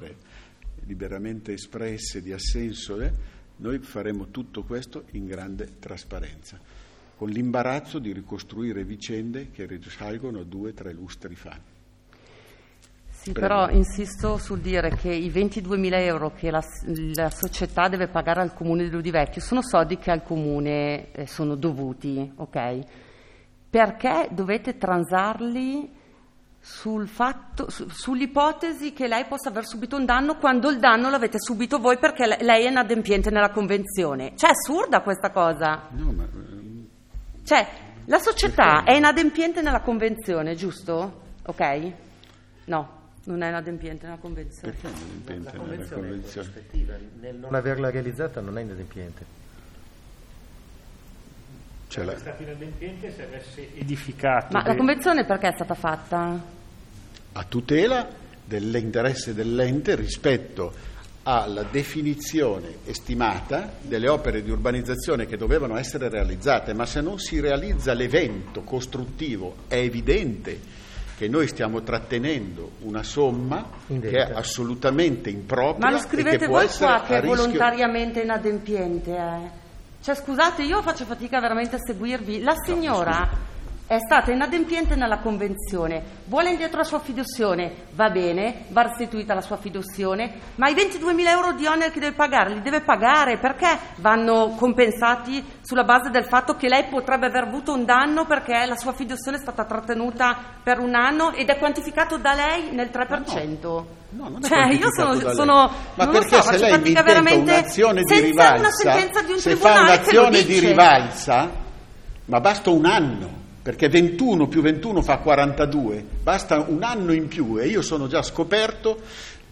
liberamente espresse di assenso, noi faremo tutto questo in grande trasparenza, con l'imbarazzo di ricostruire vicende che risalgono a 2-3 lustri fa. Sì, però insisto sul dire che i 22.000 euro che la società deve pagare al Comune di Ludivecchio sono soldi che al Comune sono dovuti, ok? Perché dovete transarli sull'ipotesi che lei possa aver subito un danno quando il danno l'avete subito voi perché lei è inadempiente nella Convenzione? Cioè, è assurda questa cosa. No, ma... Cioè, la società è inadempiente nella Convenzione, giusto? Ok? No, non è inadempiente nella Convenzione. Perché è inadempiente nella Convenzione? Nel non averla realizzata non è inadempiente. È stato inadempiente se avesse edificato. Ma la Convenzione perché è stata fatta? A tutela dell'interesse dell'ente rispetto alla definizione estimata delle opere di urbanizzazione che dovevano essere realizzate, ma se non si realizza l'evento costruttivo è evidente che noi stiamo trattenendo una somma che è assolutamente impropria. Ma lo scrivete e che può voi essere qua che è rischio... volontariamente inadempiente, Cioè, scusate, io faccio fatica veramente a seguirvi. La signora è stata inadempiente nella Convenzione, vuole indietro la sua fiduzione, va bene, va restituita la sua fiduzione, ma i 22.000 euro di oneri che deve pagare, li deve pagare, perché vanno compensati sulla base del fatto che lei potrebbe aver avuto un danno perché la sua fiduzione è stata trattenuta per un anno ed è quantificato da lei nel 3%. No, non è cioè, io sono ma non perché lo so, se lei mi intenta un'azione di rivalsa, una sentenza di un se tribunale fa un'azione che di rivalsa, ma basta un anno, perché 21 più 21 fa 42, basta un anno in più e io sono già scoperto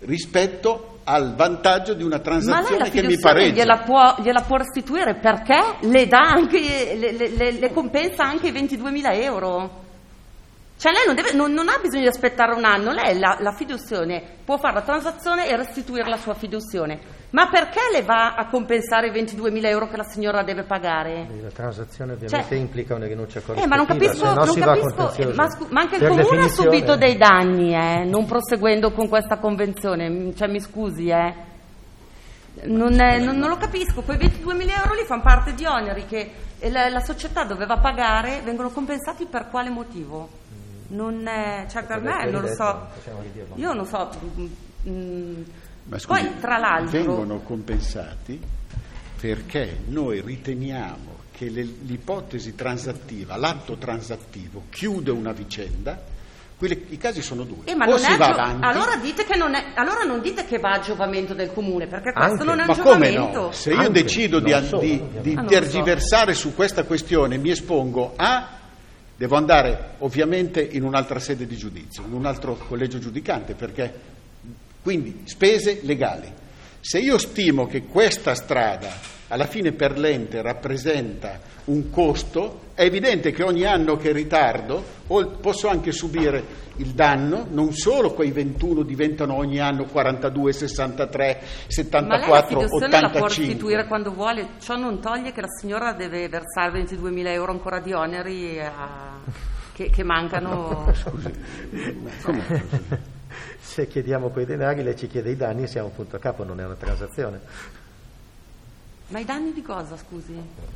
rispetto al vantaggio di una Ma lei transazione la che mi fiduziaria pareggia. gliela può restituire, perché le dà anche, le compensa anche i 22.000 euro. Cioè lei non ha bisogno di aspettare un anno, lei la fiduzione può fare la transazione e restituire la sua fiduzione. Ma perché le va a compensare i 22.000 euro che la signora deve pagare? La transazione ovviamente implica una rinuncia corrispettiva, ma non capisco, se no si va a contenzioso. Ma anche il Per comune ha definizione- subito dei danni, non proseguendo con questa convenzione, cioè mi scusi, Non lo capisco, quei 22.000 euro lì fanno parte di oneri che la società doveva pagare, vengono compensati per quale motivo? Cioè per me non lo so, io non so. Ma scusi, Poi tra l'altro vengono compensati perché noi riteniamo che l'ipotesi transattiva, l'atto transattivo chiude una vicenda. I casi sono due. Ma o non si è va avanti. allora dite che non è, allora non dite che va a giovamento del comune, perché questo Anche. non è un Ma come giovamento. no? Se io Anche, decido di non solo, di non lo tergiversare su questa questione, mi espongo devo andare ovviamente in un'altra sede di giudizio, in un altro collegio giudicante, perché quindi spese legali. Se io stimo che questa strada alla fine per l'ente rappresenta un costo, è evidente che ogni anno che ritardo posso anche subire il danno, non solo quei 21 diventano ogni anno 42, 63, 74, Ma lei la fiduzione la può 85. restituire quando vuole, ciò non toglie che la signora deve versare 22.000 euro ancora di oneri che mancano. Scusi, come così? Se chiediamo quei denari, lei ci chiede i danni e siamo punto a capo, non è una transazione. Ma i danni di cosa, scusi?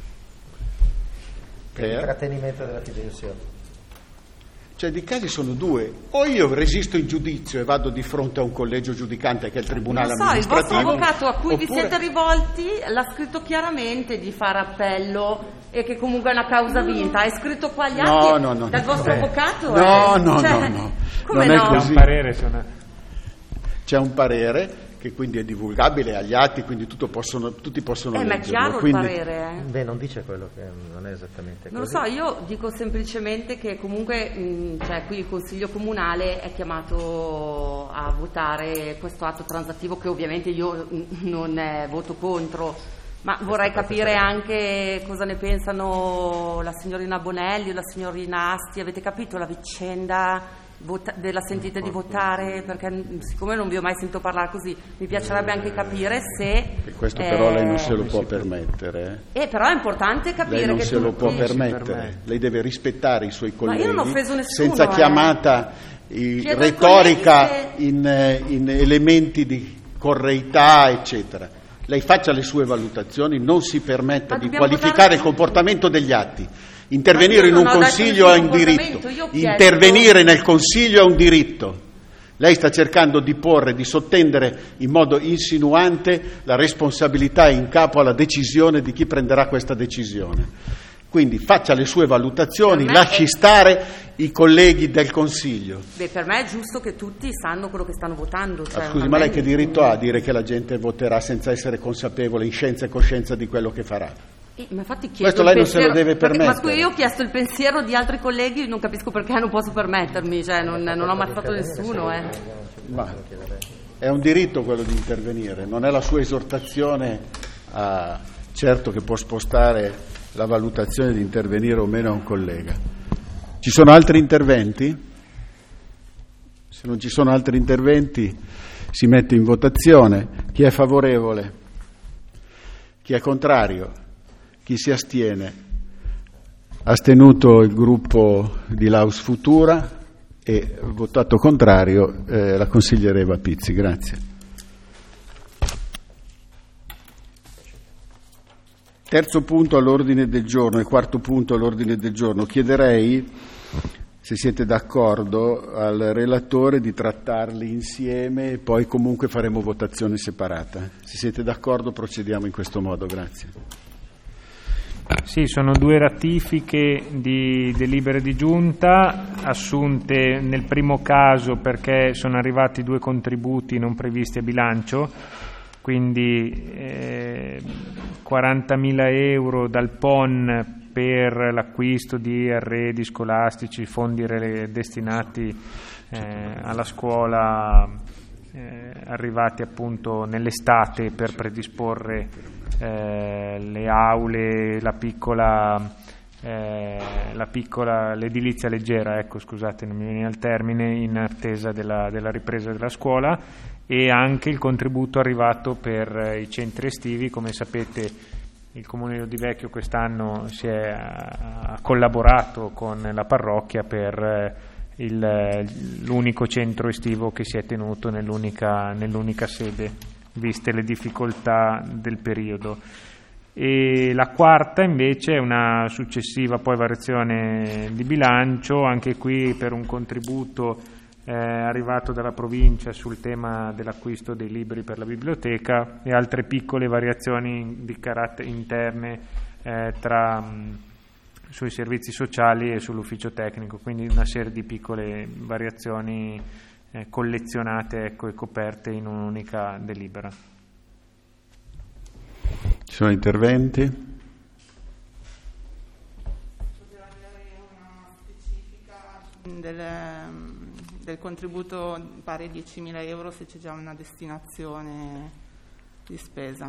Per il trattenimento della fiduzione. Cioè i casi sono due: o io resisto in giudizio e vado di fronte a un collegio giudicante che è il tribunale Non so, il vostro amministrativo, avvocato a cui vi oppure- siete rivolti l'ha scritto chiaramente di fare appello e che comunque è una causa vinta. È scritto qua agli atti No. dal vostro avvocato? No. Come Non è no? così. Un parere, C'è un parere che quindi è divulgabile agli atti, quindi tutti possono Ma è leggerlo. chiaro Quindi- il parere, Beh, non dice quello che non è esattamente Non lo così. so, io dico semplicemente che comunque qui il Consiglio Comunale è chiamato a votare questo atto transattivo, che ovviamente io non voto contro, ma vorrei capire anche cosa ne pensano la signorina Bonelli o la signorina Asti. Avete capito la vicenda della sentita di votare? Perché siccome non vi ho mai sentito parlare così, mi piacerebbe anche capire se E questo però lei non se lo può permettere. però è importante capire Lei non che se lo può tutti- permettere. Lei deve rispettare i suoi colleghi. io non ho offeso nessuno, senza chiamata Chiedo ai retorica colleghi in elementi di correità, eccetera. Lei faccia le sue valutazioni, non si permetta Ma di dobbiamo qualificare votare il comportamento degli atti. Intervenire Ma io in un non ho detto consiglio è un nessun diritto. comportamento, io ho chiesto- Intervenire nel consiglio è un diritto. Lei sta cercando di sottendere in modo insinuante la responsabilità in capo alla decisione di chi prenderà questa decisione. Quindi faccia le sue valutazioni, Per me lasci stare i colleghi del Consiglio. Per me è giusto che tutti sanno quello che stanno votando. Cioè, Scusi, ma lei che diritto ha a dire che la gente voterà senza essere consapevole, in scienza e coscienza di quello che farà? Ma infatti chiedo Questo il lei non se lo pensiero- deve perché- permettere. Ma scusi, io ho chiesto il pensiero di altri colleghi, non capisco perché non posso permettermi, cioè non ho ammazzato nessuno. Ma è un diritto quello di intervenire, non è la sua esortazione certo che può spostare la valutazione di intervenire o meno a un collega. Ci sono altri interventi? Se non ci sono altri interventi si mette in votazione. Chi è favorevole? Chi è contrario? Chi si astiene? Astenuto il gruppo di Laus Futura e votato contrario la consigliere Eva Pizzi. Grazie. Terzo punto all'ordine del giorno e quarto punto all'ordine del giorno. Chiederei, se siete d'accordo, al relatore di trattarli insieme e poi comunque faremo votazione separata. Se siete d'accordo procediamo in questo modo. Grazie. Sì, sono due ratifiche di delibere di giunta assunte nel primo caso perché sono arrivati 2 contributi non previsti a bilancio, quindi 40.000 euro dal PON per l'acquisto di arredi scolastici, fondi destinati alla scuola arrivati appunto nell'estate per predisporre le aule, l'edilizia leggera, ecco, scusate, non mi veniva il termine, in attesa della ripresa della scuola, e anche il contributo arrivato per i centri estivi. Come sapete, il Comune di Lodivecchio quest'anno ha collaborato con la parrocchia per l'unico centro estivo che si è tenuto nell'unica sede, viste le difficoltà del periodo. E la quarta invece è una successiva poi variazione di bilancio, anche qui per un contributo arrivato dalla provincia sul tema dell'acquisto dei libri per la biblioteca, e altre piccole variazioni di carattere interne sui servizi sociali e sull'ufficio tecnico, quindi una serie di piccole variazioni collezionate, ecco, e coperte in un'unica delibera. Ci sono interventi? Poteva avere una specifica del contributo pari a 10.000 euro, se c'è già una destinazione di spesa.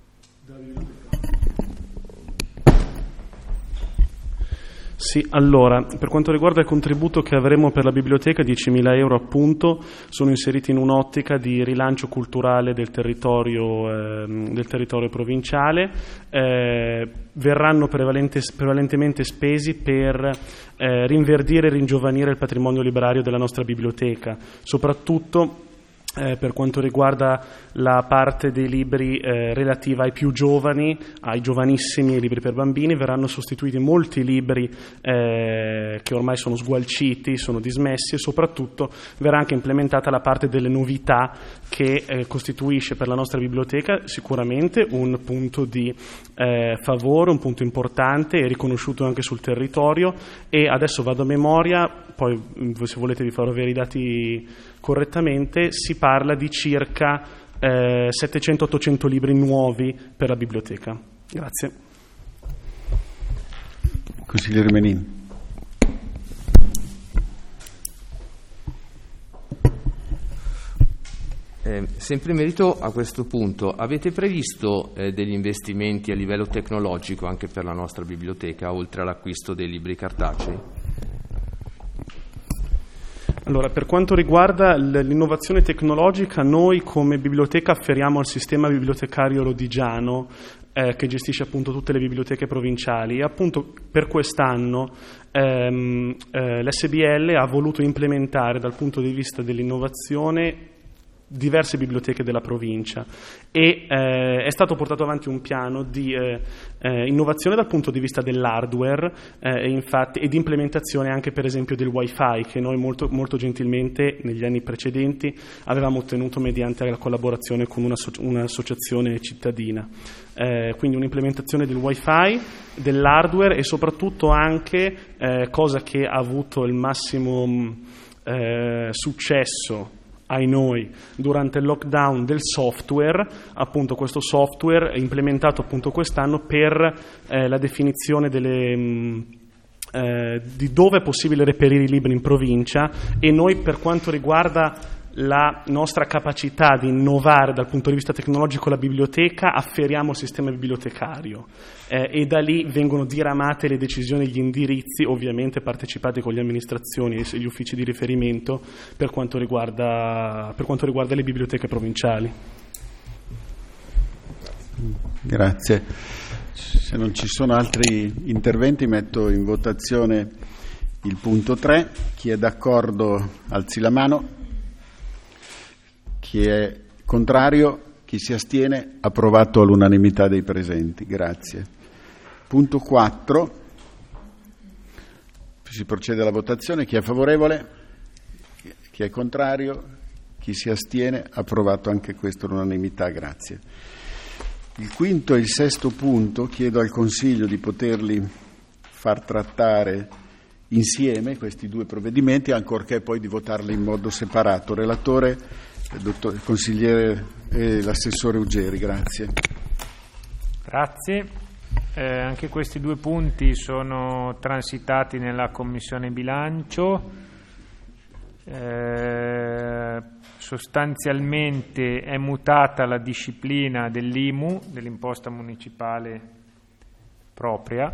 Sì, allora, per quanto riguarda il contributo che avremo per la biblioteca, 10.000 euro appunto, sono inseriti in un'ottica di rilancio culturale del territorio provinciale, verranno prevalentemente spesi per rinverdire e ringiovanire il patrimonio librario della nostra biblioteca, soprattutto per quanto riguarda la parte dei libri relativa ai più giovani, ai giovanissimi, ai libri per bambini. Verranno sostituiti molti libri che ormai sono sgualciti, sono dismessi, e soprattutto verrà anche implementata la parte delle novità che costituisce per la nostra biblioteca sicuramente un punto di favore, un punto importante e riconosciuto anche sul territorio. E adesso vado a memoria, poi se volete vi farò avere i dati correttamente. Si parla di circa 700-800 libri nuovi per la biblioteca. Grazie. Consigliere Menin. Sempre in merito a questo punto, avete previsto degli investimenti a livello tecnologico anche per la nostra biblioteca, oltre all'acquisto dei libri cartacei? Allora, per quanto riguarda l'innovazione tecnologica, noi come biblioteca afferiamo al sistema bibliotecario lodigiano che gestisce appunto tutte le biblioteche provinciali, e appunto per quest'anno l'SBL ha voluto implementare dal punto di vista dell'innovazione diverse biblioteche della provincia, e è stato portato avanti un piano di innovazione dal punto di vista dell'hardware e di implementazione anche per esempio del wifi, che noi molto, molto gentilmente negli anni precedenti avevamo ottenuto mediante la collaborazione con un'associazione cittadina. Quindi un'implementazione del wifi, dell'hardware, e soprattutto anche cosa che ha avuto il massimo successo ai noi durante il lockdown, del software. Appunto questo software è implementato appunto quest'anno per la definizione di dove è possibile reperire i libri in provincia, e noi per quanto riguarda la nostra capacità di innovare dal punto di vista tecnologico la biblioteca afferiamo il sistema bibliotecario e da lì vengono diramate le decisioni e gli indirizzi, ovviamente partecipati con le amministrazioni e gli uffici di riferimento per quanto riguarda le biblioteche provinciali. Grazie. Se non ci sono altri interventi metto in votazione il punto 3. Chi è d'accordo alzi la mano. Chi è contrario, chi si astiene, approvato all'unanimità dei presenti. Grazie. Punto 4. Si procede alla votazione. Chi è favorevole? Chi è contrario? Chi si astiene? Approvato anche questo all'unanimità. Grazie. Il quinto e il sesto punto chiedo al Consiglio di poterli far trattare insieme, questi due provvedimenti, ancorché poi di votarli in modo separato. Relatore, il consigliere e l'assessore Uggeri, grazie. Grazie. Anche questi due punti sono transitati nella Commissione Bilancio. sostanzialmente è mutata la disciplina dell'IMU, dell'imposta municipale propria.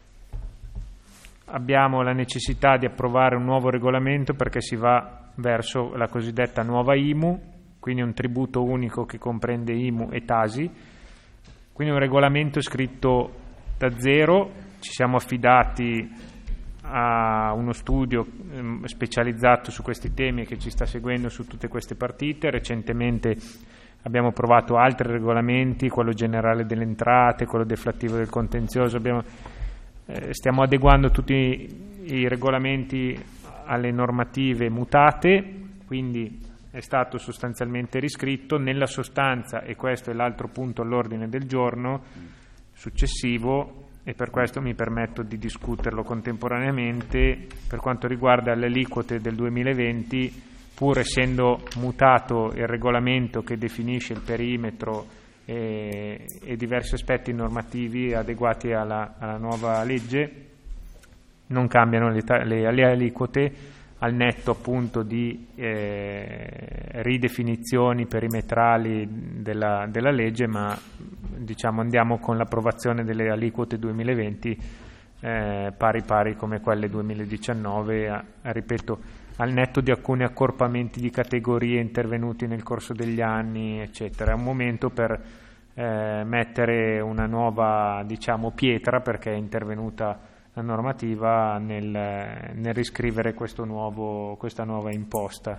Abbiamo la necessità di approvare un nuovo regolamento perché si va verso la cosiddetta nuova IMU, quindi un tributo unico che comprende IMU e TASI, quindi un regolamento scritto da zero. Ci siamo affidati a uno studio specializzato su questi temi che ci sta seguendo su tutte queste partite. Recentemente abbiamo provato altri regolamenti, quello generale delle entrate, quello deflattivo del contenzioso. Stiamo adeguando tutti i regolamenti alle normative mutate, quindi è stato sostanzialmente riscritto. Nella sostanza, e questo è l'altro punto all'ordine del giorno successivo, e per questo mi permetto di discuterlo contemporaneamente, per quanto riguarda le aliquote del 2020, pur essendo mutato il regolamento che definisce il perimetro e diversi aspetti normativi adeguati alla nuova legge, non cambiano le aliquote, al netto appunto di ridefinizioni perimetrali della legge, ma diciamo andiamo con l'approvazione delle aliquote 2020 pari come quelle 2019, ripeto, al netto di alcuni accorpamenti di categorie intervenuti nel corso degli anni, eccetera. È un momento per mettere una nuova, diciamo, pietra, perché è intervenuta la normativa nel riscrivere questa nuova imposta,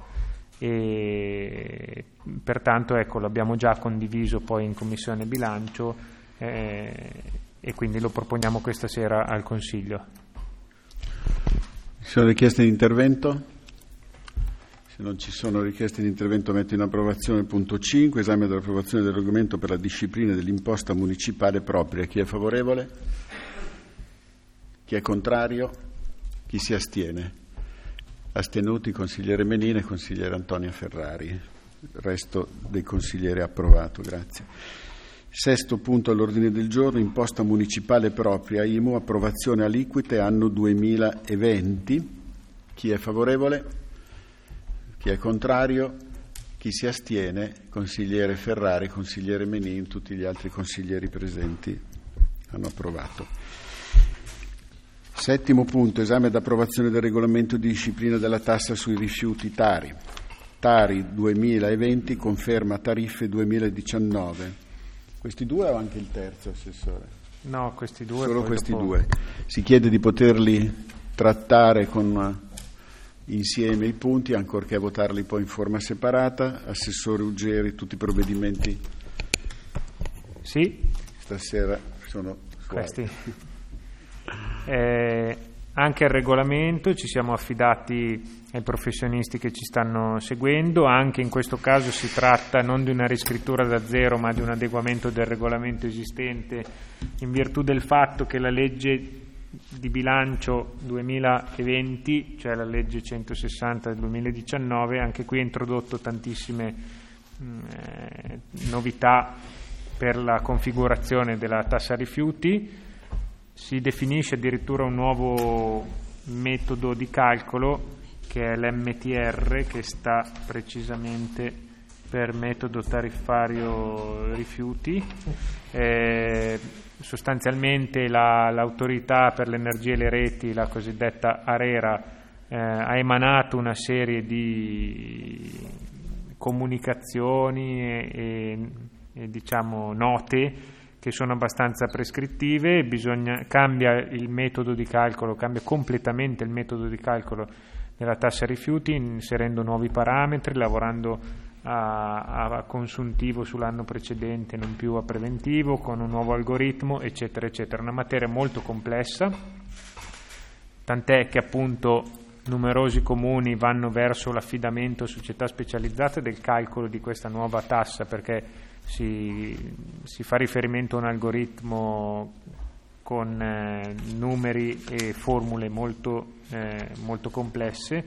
e pertanto ecco, l'abbiamo già condiviso poi in Commissione Bilancio e quindi lo proponiamo questa sera al Consiglio. Ci sono richieste di intervento? Se non ci sono richieste di intervento, metto in approvazione il punto 5, esame dell'approvazione del regolamento per la disciplina dell'imposta municipale propria. Chi è favorevole? Chi è contrario? Chi si astiene? Astenuti consigliere Menina e consigliere Antonia Ferrari. Il resto dei consiglieri approvato, grazie. Sesto punto all'ordine del giorno, imposta municipale propria, IMU, approvazione aliquote anno 2020. Chi è favorevole? Chi è contrario? Chi si astiene? Consigliere Ferrari, consigliere Menin, tutti gli altri consiglieri presenti hanno approvato. Settimo punto, esame ed approvazione del regolamento di disciplina della tassa sui rifiuti Tari. Tari 2020, conferma tariffe 2019. Questi due o anche il terzo, Assessore? No, questi due. Solo questi due. Si chiede di poterli trattare insieme i punti, ancorché votarli poi in forma separata. Assessore Uggeri, tutti i provvedimenti? Sì. Stasera sono questi. Anche il regolamento, ci siamo affidati ai professionisti che ci stanno seguendo. Anche in questo caso si tratta non di una riscrittura da zero, ma di un adeguamento del regolamento esistente, in virtù del fatto che la legge di bilancio 2020, cioè la legge 160 del 2019, anche qui ha introdotto tantissime novità per la configurazione della tassa rifiuti. Si definisce addirittura un nuovo metodo di calcolo, che è l'MTR, che sta precisamente per metodo tariffario rifiuti. Sostanzialmente l'autorità per l'energia e le reti, la cosiddetta ARERA, ha emanato una serie di comunicazioni e diciamo note che sono abbastanza prescrittive. Cambia il metodo di calcolo, cambia completamente il metodo di calcolo della tassa rifiuti, inserendo nuovi parametri, lavorando a consuntivo sull'anno precedente, non più a preventivo, con un nuovo algoritmo, eccetera, eccetera. Una materia molto complessa, tant'è che appunto numerosi comuni vanno verso l'affidamento a società specializzate del calcolo di questa nuova tassa, perché si fa riferimento a un algoritmo con numeri e formule molto complesse.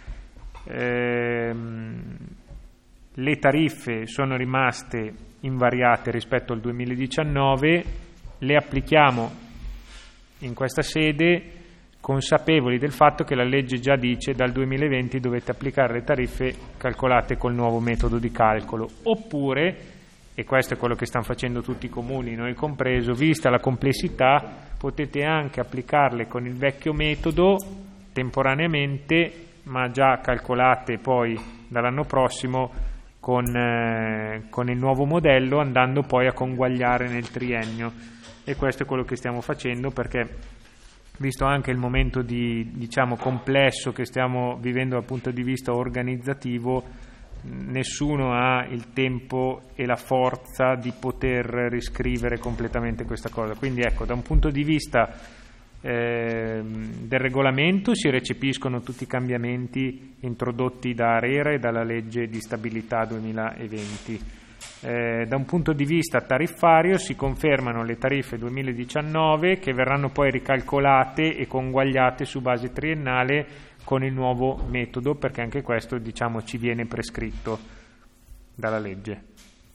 Le tariffe sono rimaste invariate rispetto al 2019, le applichiamo in questa sede consapevoli del fatto che la legge già dice dal 2020 dovete applicare le tariffe calcolate col nuovo metodo di calcolo, oppure, e questo è quello che stanno facendo tutti i comuni, noi compreso, vista la complessità potete anche applicarle con il vecchio metodo temporaneamente, ma già calcolate poi dall'anno prossimo con il nuovo modello, andando poi a conguagliare nel triennio. E questo è quello che stiamo facendo, perché visto anche il momento complesso che stiamo vivendo dal punto di vista organizzativo, nessuno ha il tempo e la forza di poter riscrivere completamente questa cosa. Quindi ecco, da un punto di vista del regolamento si recepiscono tutti i cambiamenti introdotti da ARERA e dalla legge di stabilità 2020. Da un punto di vista tariffario si confermano le tariffe 2019 che verranno poi ricalcolate e conguagliate su base triennale con il nuovo metodo, perché anche questo ci viene prescritto dalla legge.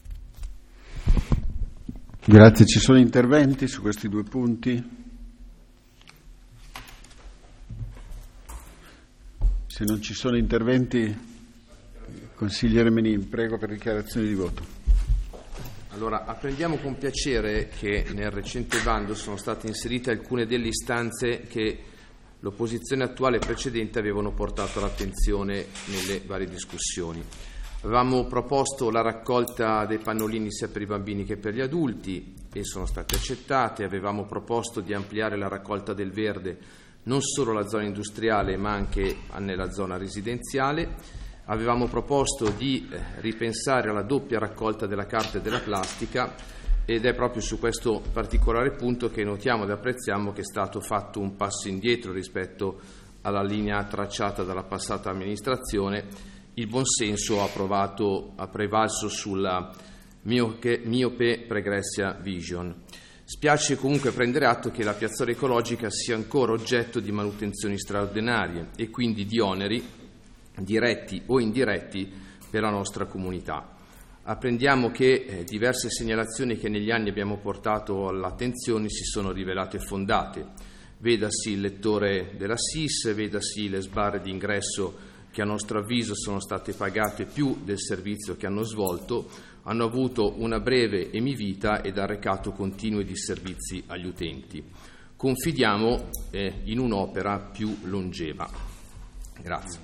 Grazie. Ci sono interventi su questi due punti? Se non ci sono interventi, consigliere Menin, prego per dichiarazioni di voto. Allora, apprendiamo con piacere che nel recente bando sono state inserite alcune delle istanze che l'opposizione attuale e precedente avevano portato all'attenzione nelle varie discussioni. Avevamo proposto la raccolta dei pannolini sia per i bambini che per gli adulti e sono state accettate. Avevamo proposto di ampliare la raccolta del verde non solo alla zona industriale ma anche nella zona residenziale. Avevamo proposto di ripensare alla doppia raccolta della carta e della plastica, ed è proprio su questo particolare punto che notiamo ed apprezziamo che è stato fatto un passo indietro rispetto alla linea tracciata dalla passata amministrazione. Il buonsenso ha prevalso sulla miope pregressia vision. Spiace comunque prendere atto che la piazzola ecologica sia ancora oggetto di manutenzioni straordinarie e quindi di oneri diretti o indiretti per la nostra comunità. Apprendiamo che diverse segnalazioni che negli anni abbiamo portato all'attenzione si sono rivelate fondate. Vedasi il lettore della SIS, vedasi le sbarre di ingresso che a nostro avviso sono state pagate più del servizio che hanno svolto, hanno avuto una breve emivita ed arrecato continui disservizi agli utenti. Confidiamo in un'opera più longeva. Grazie.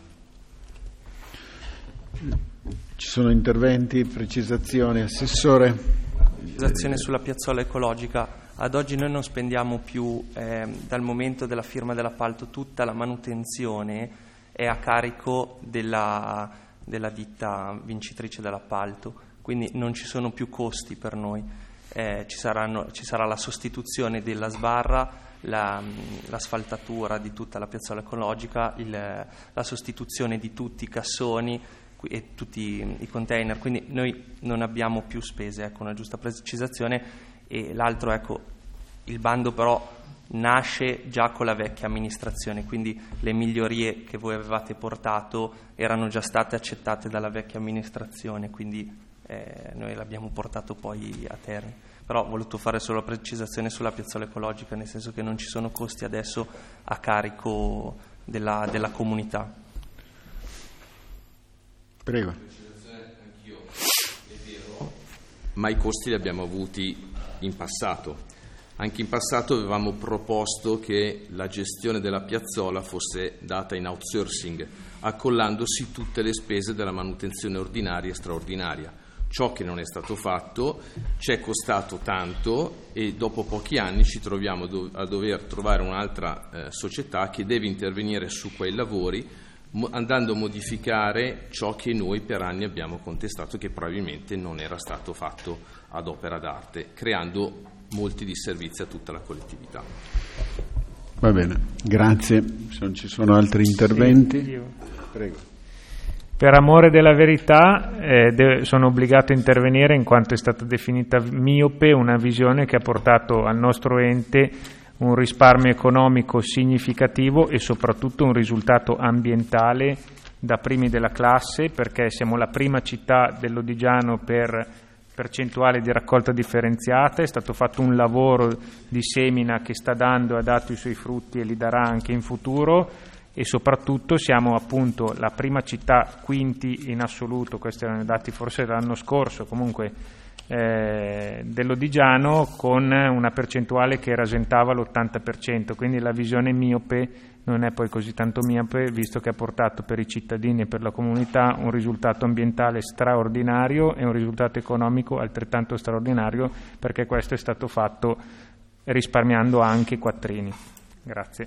Ci sono interventi, precisazioni, Assessore? Precisazione sulla piazzola ecologica. Ad oggi noi non spendiamo più, dal momento della firma dell'appalto, tutta la manutenzione è a carico della ditta vincitrice dell'appalto, quindi non ci sono più costi per noi. Ci sarà la sostituzione della sbarra, l'asfaltatura di tutta la piazzola ecologica, la sostituzione di tutti i cassoni e tutti i container, quindi noi non abbiamo più spese, una giusta precisazione. E l'altro, il bando però nasce già con la vecchia amministrazione, quindi le migliorie che voi avevate portato erano già state accettate dalla vecchia amministrazione, quindi noi l'abbiamo portato poi a termine. Però ho voluto fare solo la precisazione sulla piazzola ecologica, nel senso che non ci sono costi adesso a carico della comunità. Prego. Anch'io, è vero, ma i costi li abbiamo avuti in passato. Anche in passato avevamo proposto che la gestione della piazzola fosse data in outsourcing, accollandosi tutte le spese della manutenzione ordinaria e straordinaria. Ciò che non è stato fatto ci è costato tanto e dopo pochi anni ci troviamo a dover trovare un'altra società che deve intervenire su quei lavori, andando a modificare ciò che noi per anni abbiamo contestato, che probabilmente non era stato fatto ad opera d'arte, creando molti disservizi a tutta la collettività. Va bene, grazie. Se non ci sono altri interventi, prego. Per amore della verità sono obbligato a intervenire in quanto è stata definita miope una visione che ha portato al nostro ente un risparmio economico significativo e soprattutto un risultato ambientale da primi della classe, perché siamo la prima città dell'Odigiano per percentuale di raccolta differenziata, è stato fatto un lavoro di semina che sta dando, ha dato i suoi frutti e li darà anche in futuro, e soprattutto siamo appunto la prima città, quinti in assoluto, questi erano i dati forse dell'anno scorso, comunque dell'Odigiano, con una percentuale che rasentava l'80%, quindi la visione miope non è poi così tanto miope, visto che ha portato per i cittadini e per la comunità un risultato ambientale straordinario e un risultato economico altrettanto straordinario, perché questo è stato fatto risparmiando anche quattrini. Grazie.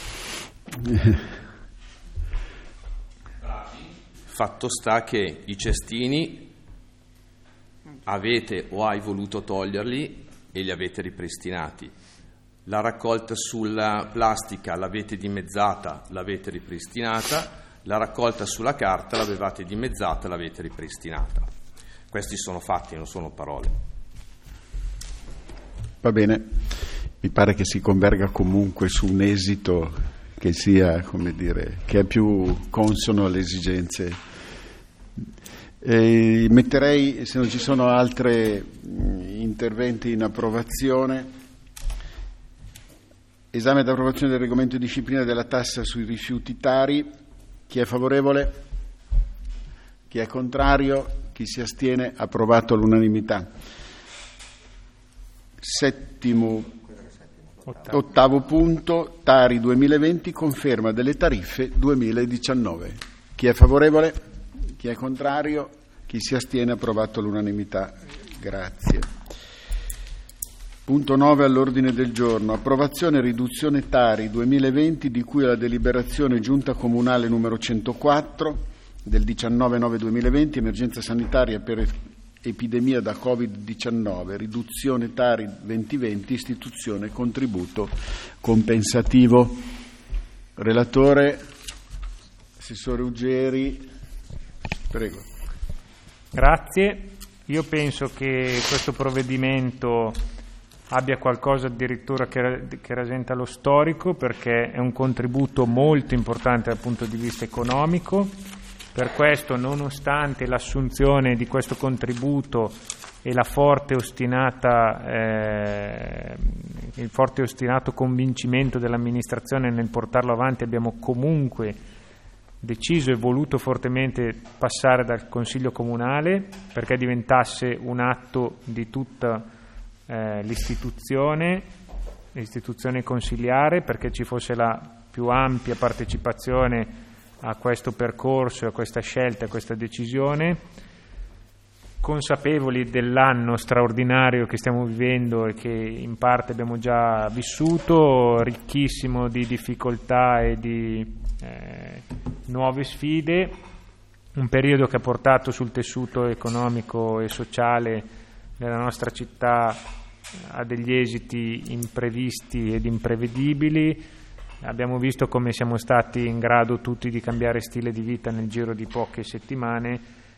Fatto sta che i cestini avete o hai voluto toglierli e li avete ripristinati. La raccolta sulla plastica l'avete dimezzata, l'avete ripristinata. La raccolta sulla carta l'avevate dimezzata, l'avete ripristinata. Questi sono fatti, non sono parole. Va bene, mi pare che si converga comunque su un esito che sia, come dire, che è più consono alle esigenze. Metterei, se non ci sono altri interventi in approvazione, esame ed approvazione del regolamento di disciplina della tassa sui rifiuti tari. Chi è favorevole? Chi è contrario? Chi si astiene? Approvato all'unanimità. Ottavo punto, Tari 2020, conferma delle tariffe 2019. Chi è favorevole? Chi è contrario? Chi si astiene? Approvato all'unanimità. Grazie. Punto 9 all'ordine del giorno. Approvazione e riduzione Tari 2020 di cui alla deliberazione Giunta Comunale numero 104 del 19/9/2020, emergenza sanitaria per epidemia da Covid-19, riduzione Tari 2020, istituzione contributo compensativo. Relatore, Assessore Uggeri. Prego. Grazie. Io penso che questo provvedimento abbia qualcosa addirittura che rasenta lo storico, perché è un contributo molto importante dal punto di vista economico. Per questo, nonostante l'assunzione di questo contributo e il forte ostinato convincimento dell'amministrazione nel portarlo avanti, abbiamo comunque deciso e voluto fortemente passare dal Consiglio Comunale perché diventasse un atto di tutta l'istituzione consiliare, perché ci fosse la più ampia partecipazione a questo percorso, a questa scelta, a questa decisione, consapevoli dell'anno straordinario che stiamo vivendo e che in parte abbiamo già vissuto, ricchissimo di difficoltà e di nuove sfide, un periodo che ha portato sul tessuto economico e sociale della nostra città a degli esiti imprevisti ed imprevedibili. Abbiamo visto come siamo stati in grado tutti di cambiare stile di vita nel giro di poche settimane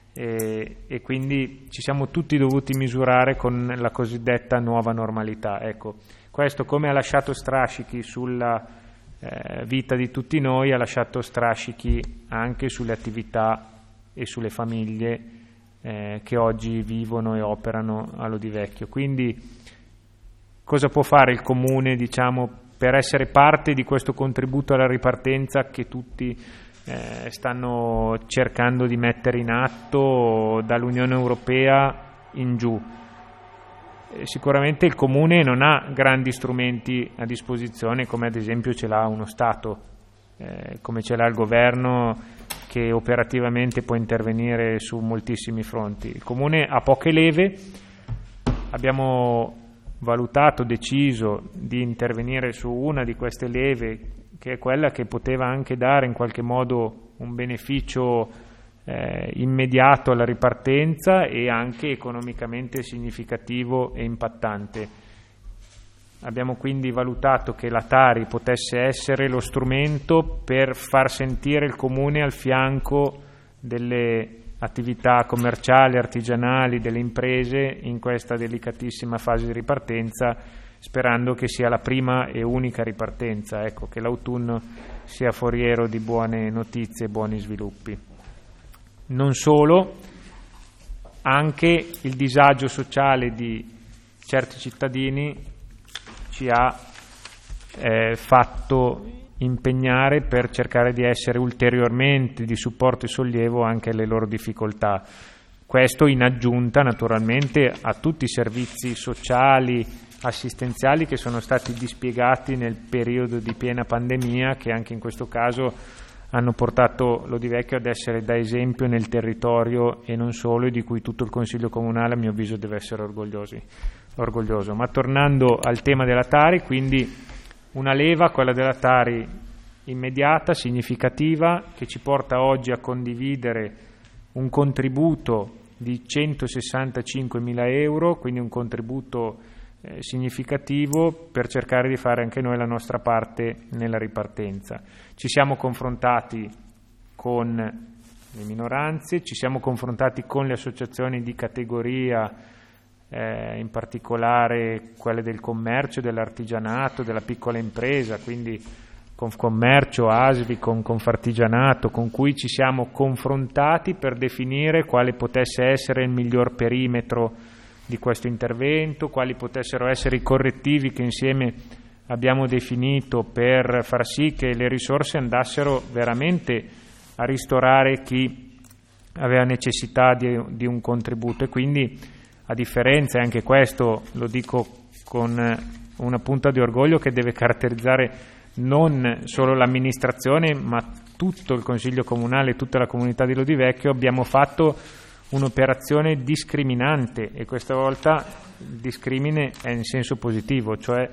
e quindi ci siamo tutti dovuti misurare con la cosiddetta nuova normalità. Ecco, questo, come ha lasciato strascichi sulla vita di tutti noi, ha lasciato strascichi anche sulle attività e sulle famiglie che oggi vivono e operano a Lodivecchio. Quindi cosa può fare il Comune, per essere parte di questo contributo alla ripartenza che tutti stanno cercando di mettere in atto dall'Unione Europea in giù? Sicuramente il Comune non ha grandi strumenti a disposizione, come ad esempio ce l'ha uno Stato, come ce l'ha il Governo, che operativamente può intervenire su moltissimi fronti. Il Comune ha poche leve. Abbiamo valutato, deciso di intervenire su una di queste leve, che è quella che poteva anche dare in qualche modo un beneficio immediato alla ripartenza e anche economicamente significativo e impattante. Abbiamo quindi valutato che la Tari potesse essere lo strumento per far sentire il Comune al fianco delle attività commerciali, artigianali, delle imprese in questa delicatissima fase di ripartenza, sperando che sia la prima e unica ripartenza, che l'autunno sia foriero di buone notizie e buoni sviluppi. Non solo, anche il disagio sociale di certi cittadini ci ha fatto impegnare per cercare di essere ulteriormente di supporto e sollievo anche alle loro difficoltà. Questo in aggiunta naturalmente a tutti i servizi sociali, assistenziali che sono stati dispiegati nel periodo di piena pandemia, che anche in questo caso hanno portato Lodivecchio ad essere da esempio nel territorio e non solo, e di cui tutto il Consiglio Comunale a mio avviso deve essere orgoglioso. Ma tornando al tema della Tari, quindi una leva, quella della Tari, immediata, significativa, che ci porta oggi a condividere un contributo di 165.000 euro, quindi un contributo significativo per cercare di fare anche noi la nostra parte nella ripartenza. Ci siamo confrontati con le minoranze, ci siamo confrontati con le associazioni di categoria, in particolare quelle del commercio, dell'artigianato, della piccola impresa, quindi Confcommercio, ASVI, con Confartigianato, con cui ci siamo confrontati per definire quale potesse essere il miglior perimetro di questo intervento, quali potessero essere i correttivi che insieme abbiamo definito per far sì che le risorse andassero veramente a ristorare chi aveva necessità di un contributo. E quindi, a differenza, e anche questo lo dico con una punta di orgoglio che deve caratterizzare non solo l'amministrazione ma tutto il Consiglio Comunale e tutta la comunità di Lodivecchio, abbiamo fatto un'operazione discriminante, e questa volta il discrimine è in senso positivo, cioè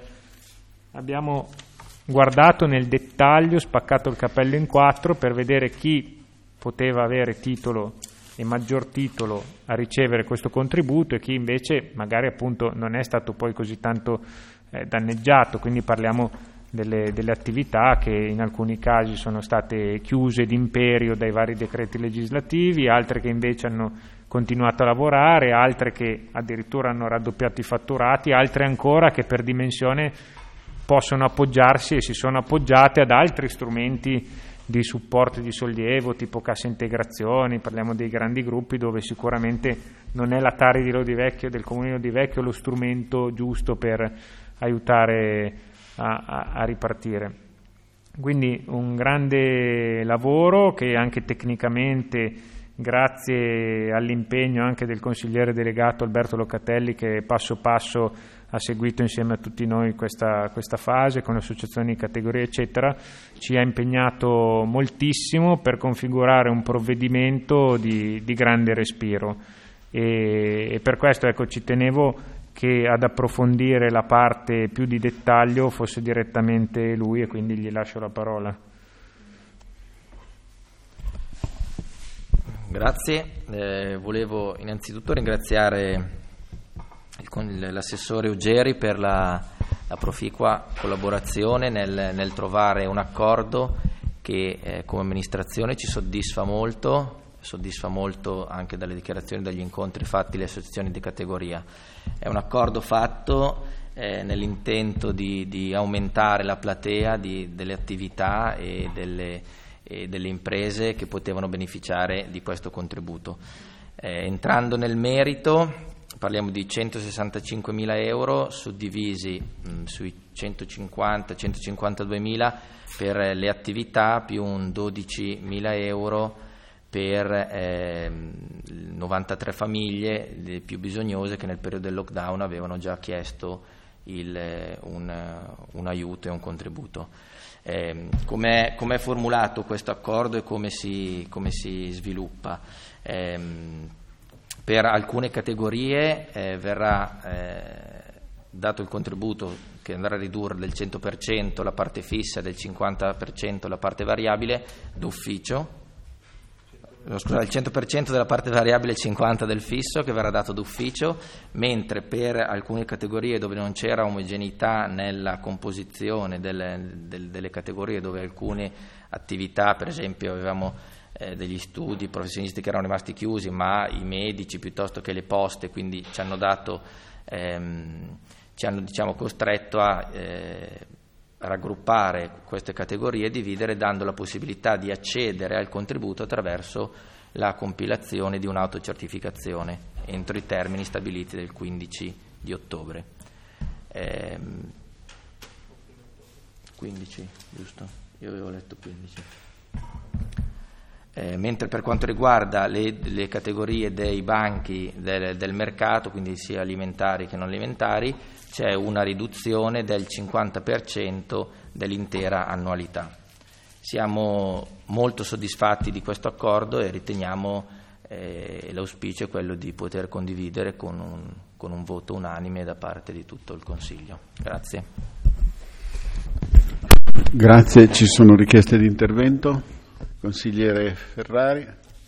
abbiamo guardato nel dettaglio, spaccato il capello in quattro per vedere chi poteva avere titolo e maggior titolo a ricevere questo contributo e chi invece magari appunto non è stato poi così tanto danneggiato. Quindi parliamo delle attività che in alcuni casi sono state chiuse d'imperio dai vari decreti legislativi, altre che invece hanno continuato a lavorare, altre che addirittura hanno raddoppiato i fatturati, altre ancora che per dimensione possono appoggiarsi e si sono appoggiate ad altri strumenti di supporto e di sollievo, tipo cassa integrazioni. Parliamo dei grandi gruppi dove sicuramente non è la Tari di Lodivecchio, del Comune di Lodivecchio, lo strumento giusto per aiutare a ripartire. Quindi un grande lavoro che anche tecnicamente, grazie all'impegno anche del consigliere delegato Alberto Locatelli, che passo passo ha seguito insieme a tutti noi questa fase con le associazioni di categoria eccetera, ci ha impegnato moltissimo per configurare un provvedimento di grande respiro, e per questo ci tenevo che ad approfondire la parte più di dettaglio fosse direttamente lui, e quindi gli lascio la parola. Grazie, volevo innanzitutto ringraziare l'assessore Ugeri per la proficua collaborazione nel trovare un accordo che come amministrazione ci soddisfa molto anche dalle dichiarazioni, dagli incontri fatti alle associazioni di categoria. È un accordo fatto nell'intento di aumentare la platea delle attività e delle imprese che potevano beneficiare di questo contributo. Entrando nel merito, parliamo di 165.000 euro suddivisi sui 152.000 per le attività, più un 12.000 euro per 93 famiglie, le più bisognose, che nel periodo del lockdown avevano già chiesto un aiuto e un contributo. Com'è formulato questo accordo e come si sviluppa? Per alcune categorie verrà dato il contributo che andrà a ridurre del 100% la parte fissa e del 50% la parte variabile d'ufficio. Il 100% della parte variabile e il 50% del fisso, che verrà dato d'ufficio, mentre per alcune categorie dove non c'era omogeneità nella composizione delle categorie, dove alcune attività, per esempio avevamo degli studi professionisti che erano rimasti chiusi, ma i medici piuttosto che le poste, quindi ci hanno costretto a raggruppare queste categorie e dividere, dando la possibilità di accedere al contributo attraverso la compilazione di un'autocertificazione entro i termini stabiliti del 15 di ottobre. 15, giusto? Io avevo letto 15. Mentre per quanto riguarda le categorie dei banchi del mercato, quindi sia alimentari che non alimentari, c'è una riduzione del 50% dell'intera annualità. Siamo molto soddisfatti di questo accordo e riteniamo l'auspicio è quello di poter condividere con un voto unanime da parte di tutto il Consiglio. Grazie. Grazie, ci sono richieste di intervento? Consigliere Ferrari.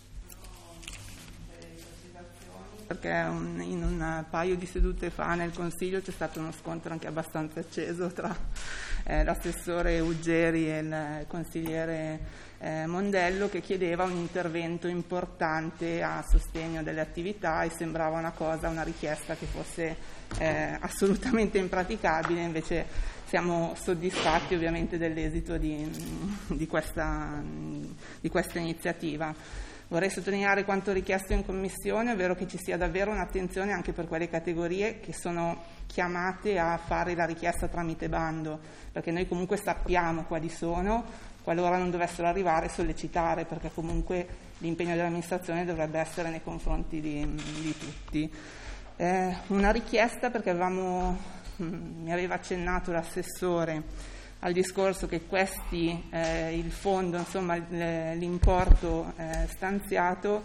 Perché in un paio di sedute fa nel Consiglio c'è stato uno scontro anche abbastanza acceso tra l'assessore Uggeri e il consigliere Mondello, che chiedeva un intervento importante a sostegno delle attività, e sembrava una richiesta che fosse assolutamente impraticabile. Invece siamo soddisfatti ovviamente dell'esito di questa iniziativa. Vorrei sottolineare quanto richiesto in Commissione, ovvero che ci sia davvero un'attenzione anche per quelle categorie che sono chiamate a fare la richiesta tramite bando, perché noi comunque sappiamo quali sono, qualora non dovessero arrivare sollecitare, perché comunque l'impegno dell'amministrazione dovrebbe essere nei confronti di tutti. Una richiesta perché mi aveva accennato l'assessore al discorso che il fondo, insomma l'importo stanziato,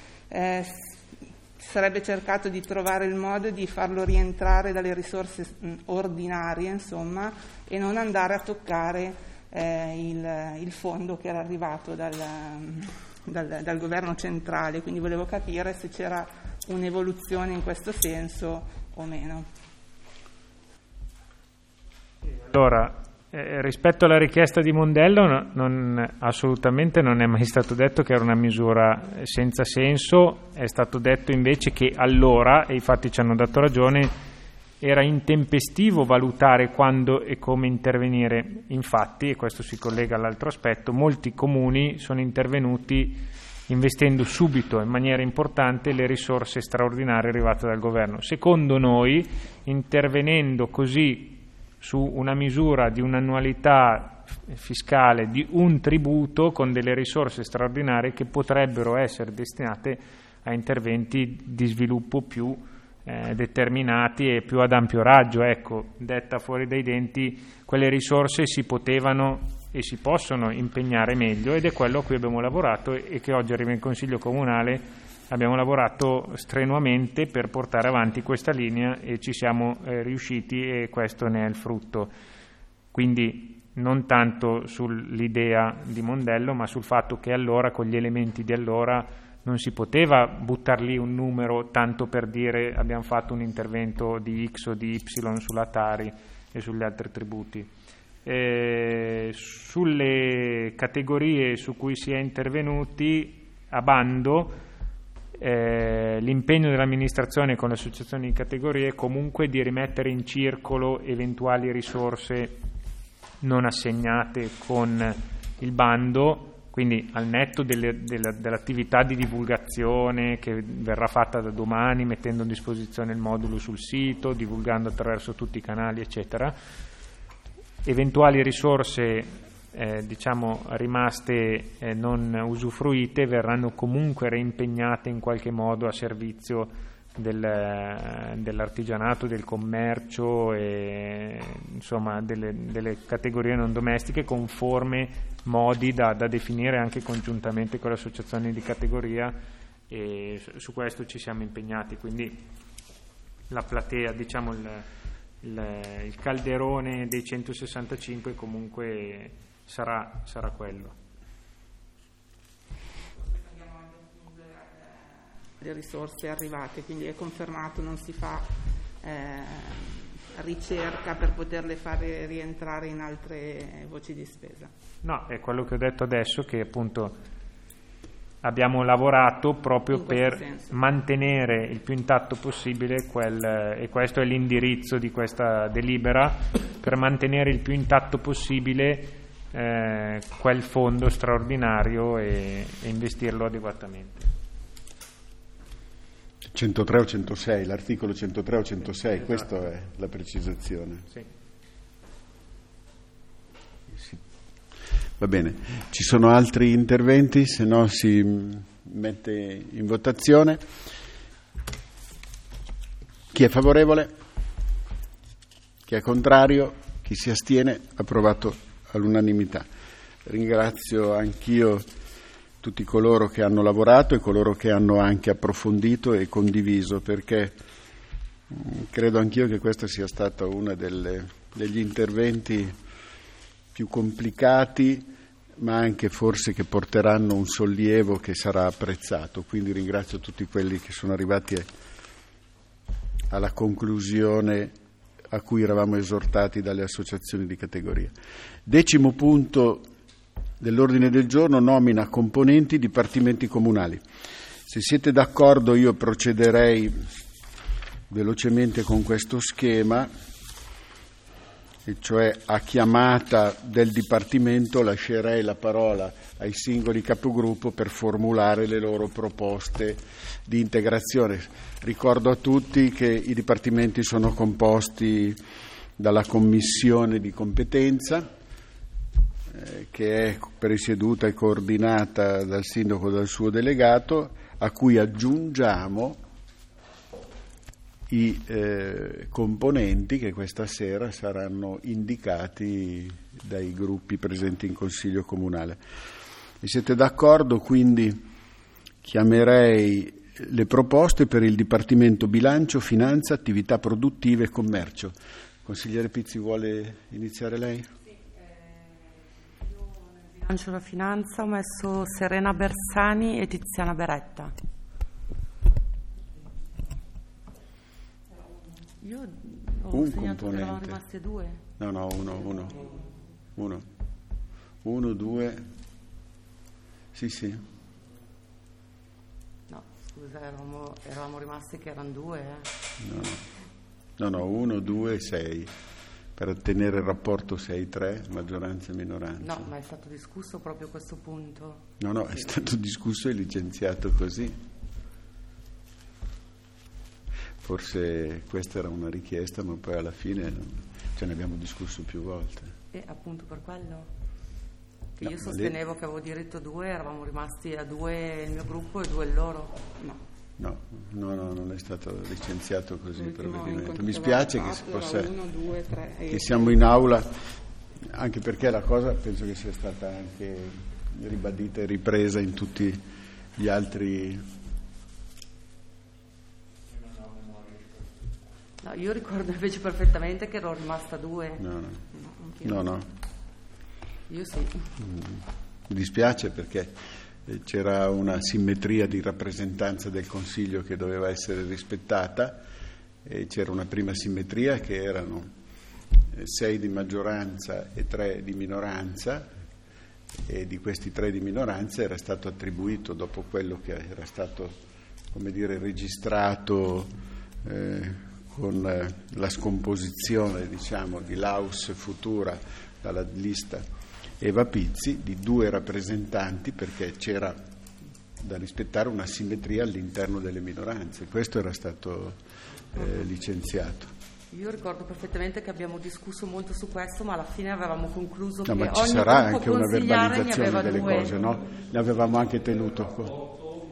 sarebbe cercato di trovare il modo di farlo rientrare dalle risorse ordinarie, insomma, e non andare a toccare il fondo che era arrivato dal governo centrale. Quindi volevo capire se c'era un'evoluzione in questo senso o meno. Allora, rispetto alla richiesta di Mondello, assolutamente non è mai stato detto che era una misura senza senso. È stato detto invece che allora, e infatti ci hanno dato ragione, era intempestivo valutare quando e come intervenire. Infatti, e questo si collega all'altro aspetto, molti comuni sono intervenuti investendo subito in maniera importante le risorse straordinarie arrivate dal governo. Secondo noi, intervenendo così su una misura di un'annualità fiscale, di un tributo con delle risorse straordinarie che potrebbero essere destinate a interventi di sviluppo più determinati e più ad ampio raggio. Ecco, detta fuori dai denti, quelle risorse si potevano e si possono impegnare meglio, ed è quello a cui abbiamo lavorato e che oggi arriva in Consiglio Comunale. Abbiamo lavorato strenuamente per portare avanti questa linea e ci siamo riusciti, e questo ne è il frutto. Quindi non tanto sull'idea di Mondello, ma sul fatto che allora, con gli elementi di allora, non si poteva buttar lì un numero tanto per dire abbiamo fatto un intervento di X o di Y sulla Tari e sugli altri tributi. Sulle categorie su cui si è intervenuti a bando, l'impegno dell'amministrazione con le associazioni di categorie è comunque di rimettere in circolo eventuali risorse non assegnate con il bando, quindi al netto dell'attività di divulgazione che verrà fatta da domani, mettendo a disposizione il modulo sul sito, divulgando attraverso tutti i canali, eccetera. Eventuali risorse rimaste non usufruite verranno comunque reimpegnate in qualche modo a servizio dell'artigianato, del commercio e insomma delle categorie non domestiche, con forme, modi da definire anche congiuntamente con le associazioni di categoria, e su questo ci siamo impegnati. Quindi la platea, diciamo il calderone dei 165 comunque sarà quello. Le risorse arrivate, quindi è confermato, non si fa ricerca per poterle fare rientrare in altre voci di spesa. No, è quello che ho detto adesso, che appunto abbiamo lavorato proprio per mantenere il più intatto possibile e questo è l'indirizzo di questa delibera, per mantenere il più intatto possibile quel fondo straordinario e investirlo adeguatamente. 103 o 106, l'articolo 103 o 106, esatto. Questa è la precisazione. Sì. Sì. Va bene, ci sono altri interventi? Se no si mette in votazione. Chi è favorevole? Chi è contrario? Chi si astiene? Approvato all'unanimità. Ringrazio anch'io tutti coloro che hanno lavorato e coloro che hanno anche approfondito e condiviso, perché credo anch'io che questo sia stato uno degli interventi più complicati, ma anche forse che porteranno un sollievo che sarà apprezzato. Quindi ringrazio tutti quelli che sono arrivati alla conclusione a cui eravamo esortati dalle associazioni di categoria. 10° punto dell'ordine del giorno: nomina componenti dipartimenti comunali. Se siete d'accordo io procederei velocemente con questo schema, e cioè a chiamata del dipartimento lascerei la parola ai singoli capogruppo per formulare le loro proposte di integrazione. Ricordo a tutti che i dipartimenti sono composti dalla commissione di competenza, che è presieduta e coordinata dal sindaco e dal suo delegato, a cui aggiungiamo i componenti che questa sera saranno indicati dai gruppi presenti in Consiglio Comunale. E siete d'accordo? Quindi chiamerei le proposte per il Dipartimento Bilancio, Finanza, Attività Produttive e Commercio. Consigliere Pizzi, vuole iniziare lei? Sì, io nel Bilancio della Finanza ho messo Serena Bersani e Tiziana Beretta. Io ho un segnato componente. Che erano rimaste 2. No, uno, 2. Sì. No, scusa, eravamo rimasti che erano 2. No, 1, 2, 6. Per ottenere il rapporto 6-3, maggioranza e minoranza. No, ma è stato discusso proprio questo punto. No, è stato discusso e licenziato così. Forse questa era una richiesta, ma poi alla fine ce ne abbiamo discusso più volte. E appunto per quello che io sostenevo che avevo diritto a 2, eravamo rimasti a 2 il mio gruppo e 2 il loro. No, non è stato licenziato così il provvedimento. Mi spiace che si possa 1, 2, 3, che siamo in aula, anche perché la cosa penso che sia stata anche ribadita e ripresa in tutti gli altri. No, io ricordo invece perfettamente che ero rimasta 2. No. Io sì. Mi dispiace perché c'era una simmetria di rappresentanza del Consiglio che doveva essere rispettata, e c'era una prima simmetria che erano 6 di maggioranza e 3 di minoranza, e di questi 3 di minoranza era stato attribuito, dopo quello che era stato, registrato con la scomposizione, di Laus Futura dalla lista Eva Pizzi, di 2 rappresentanti, perché c'era da rispettare una simmetria all'interno delle minoranze. Questo era stato licenziato. Io ricordo perfettamente che abbiamo discusso molto su questo, ma alla fine avevamo concluso che ma ci ogni sarà gruppo anche una verbalizzazione delle 2. cose, no? Ne avevamo anche tenuto qua.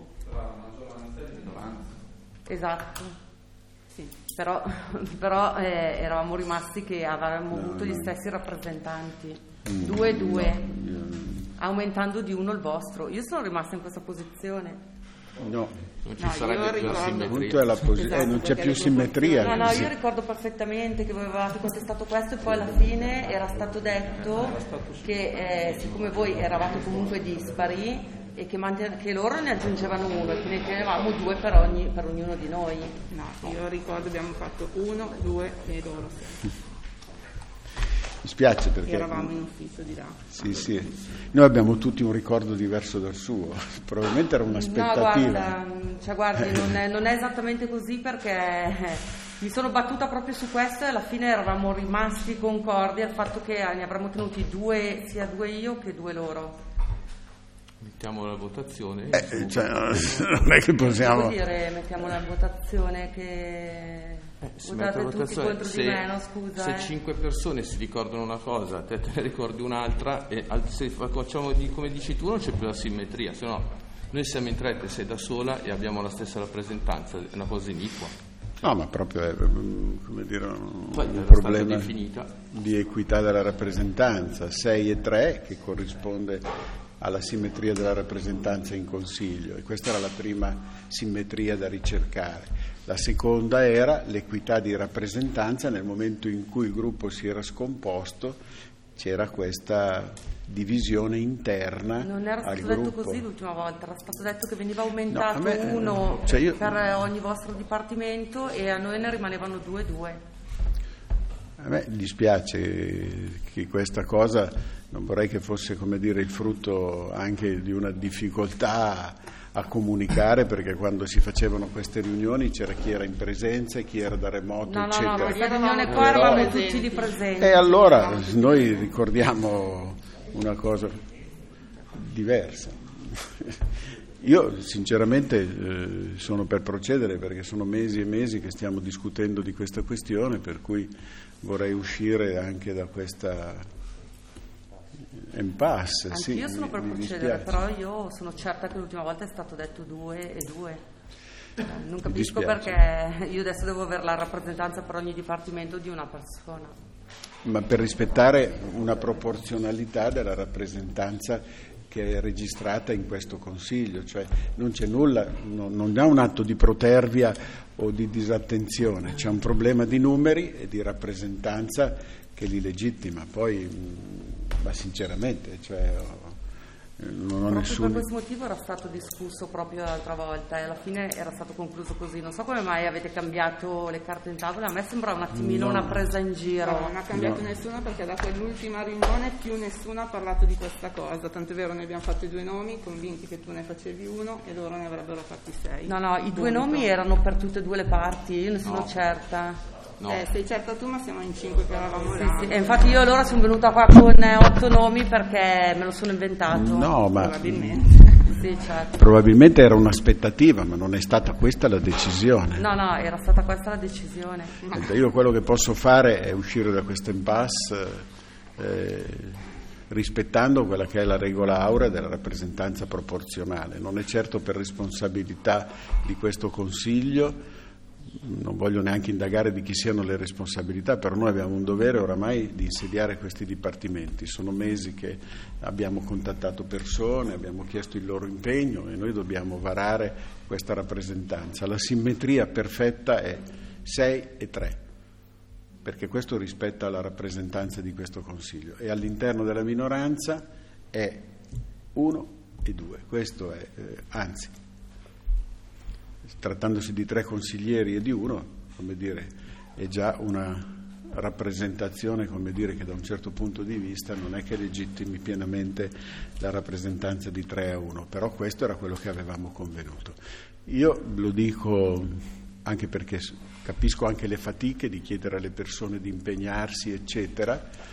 Esatto. Sì, però eravamo rimasti che avevamo avuto gli stessi rappresentanti, 2, aumentando di 1 il vostro. Io sono rimasta in questa posizione. Non ci sarebbe più la simmetria. Non c'è più simmetria. No, io ricordo perfettamente che voi avevate contestato questo, e poi alla fine era stato detto che siccome voi eravate comunque dispari e che loro ne aggiungevano 1 e che ne tenevamo 2 per ognuno di noi. No, io ricordo abbiamo fatto 1, 2 e loro. Mi spiace perché eravamo in ufficio di là. Sì. Noi abbiamo tutti un ricordo diverso dal suo. Probabilmente era un'aspettativa. No, guardi, non è esattamente così, perché mi sono battuta proprio su questo e alla fine eravamo rimasti concordi al fatto che ne avremmo tenuti 2, sia 2 io che 2 loro. Mettiamo la votazione. Cioè, non è che possiamo... Vuol dire mettiamo la votazione che votate tutti contro di me, no, scusa. Se 5 persone si ricordano una cosa, te ne ricordi un'altra, e se facciamo come dici tu non c'è più la simmetria, se no noi siamo in 3, te sei da sola e abbiamo la stessa rappresentanza, è una cosa iniqua. No, ma proprio è, come dire, un problema di equità della rappresentanza. 6 e 3 che corrisponde alla simmetria della rappresentanza in Consiglio, e questa era la prima simmetria da ricercare. La seconda era l'equità di rappresentanza nel momento in cui il gruppo si era scomposto, c'era questa divisione interna al gruppo. Non era stato detto così l'ultima volta, era stato detto che veniva aumentato uno per ogni vostro dipartimento e a noi ne rimanevano 2. A me dispiace che questa cosa, non vorrei che fosse, come dire, il frutto anche di una difficoltà a comunicare, perché quando si facevano queste riunioni c'era chi era in presenza e chi era da remoto, eccetera. No, questa riunione qua eravamo tutti lì presenti. E allora noi ricordiamo una cosa diversa. Io sinceramente sono per procedere, perché sono mesi e mesi che stiamo discutendo di questa questione, per cui vorrei uscire anche da questa impasse. Anch'io sono per procedere, però io sono certa che l'ultima volta è stato detto 2 e 2. Non capisco perché io adesso devo avere la rappresentanza per ogni dipartimento di una persona. Ma per rispettare una proporzionalità della rappresentanza che è registrata in questo Consiglio, cioè non c'è nulla, non è un atto di protervia o di disattenzione, c'è un problema di numeri e di rappresentanza che li legittima. Poi, ma sinceramente, cioè, non ho nessun... Per questo motivo era stato discusso proprio l'altra volta e alla fine era stato concluso così. Non so come mai avete cambiato le carte in tavola, a me sembra un attimino una presa in giro. No, non ha cambiato nessuno, perché da quell'ultima riunione più nessuno ha parlato di questa cosa, tant'è vero noi abbiamo fatto i 2 nomi, convinti che tu ne facevi 1 e loro ne avrebbero fatti 6. No, i 2 nomi erano per tutte e 2 le parti, io ne sono certa. No. Sei certa tu, ma siamo in 5 che eravamo là. Sì. E infatti io allora sono venuta qua con 8 nomi perché me lo sono inventato. No, ma probabilmente. Sì, certo. Probabilmente era un'aspettativa, ma non è stata questa la decisione. No, era stata questa la decisione. Io quello che posso fare è uscire da questa impasse rispettando quella che è la regola aurea della rappresentanza proporzionale. Non è certo per responsabilità di questo Consiglio. Non voglio neanche indagare di chi siano le responsabilità, però noi abbiamo un dovere oramai di insediare questi dipartimenti. Sono mesi che abbiamo contattato persone, abbiamo chiesto il loro impegno e noi dobbiamo varare questa rappresentanza. La simmetria perfetta è 6 e 3, perché questo rispetta la rappresentanza di questo Consiglio, e all'interno della minoranza è 1 e 2. Questo è, anzi, trattandosi di 3 consiglieri e di 1, come dire, è già una rappresentazione, come dire, che da un certo punto di vista non è che legittimi pienamente la rappresentanza di 3 a 1, però questo era quello che avevamo convenuto. Io lo dico anche perché capisco anche le fatiche di chiedere alle persone di impegnarsi, eccetera.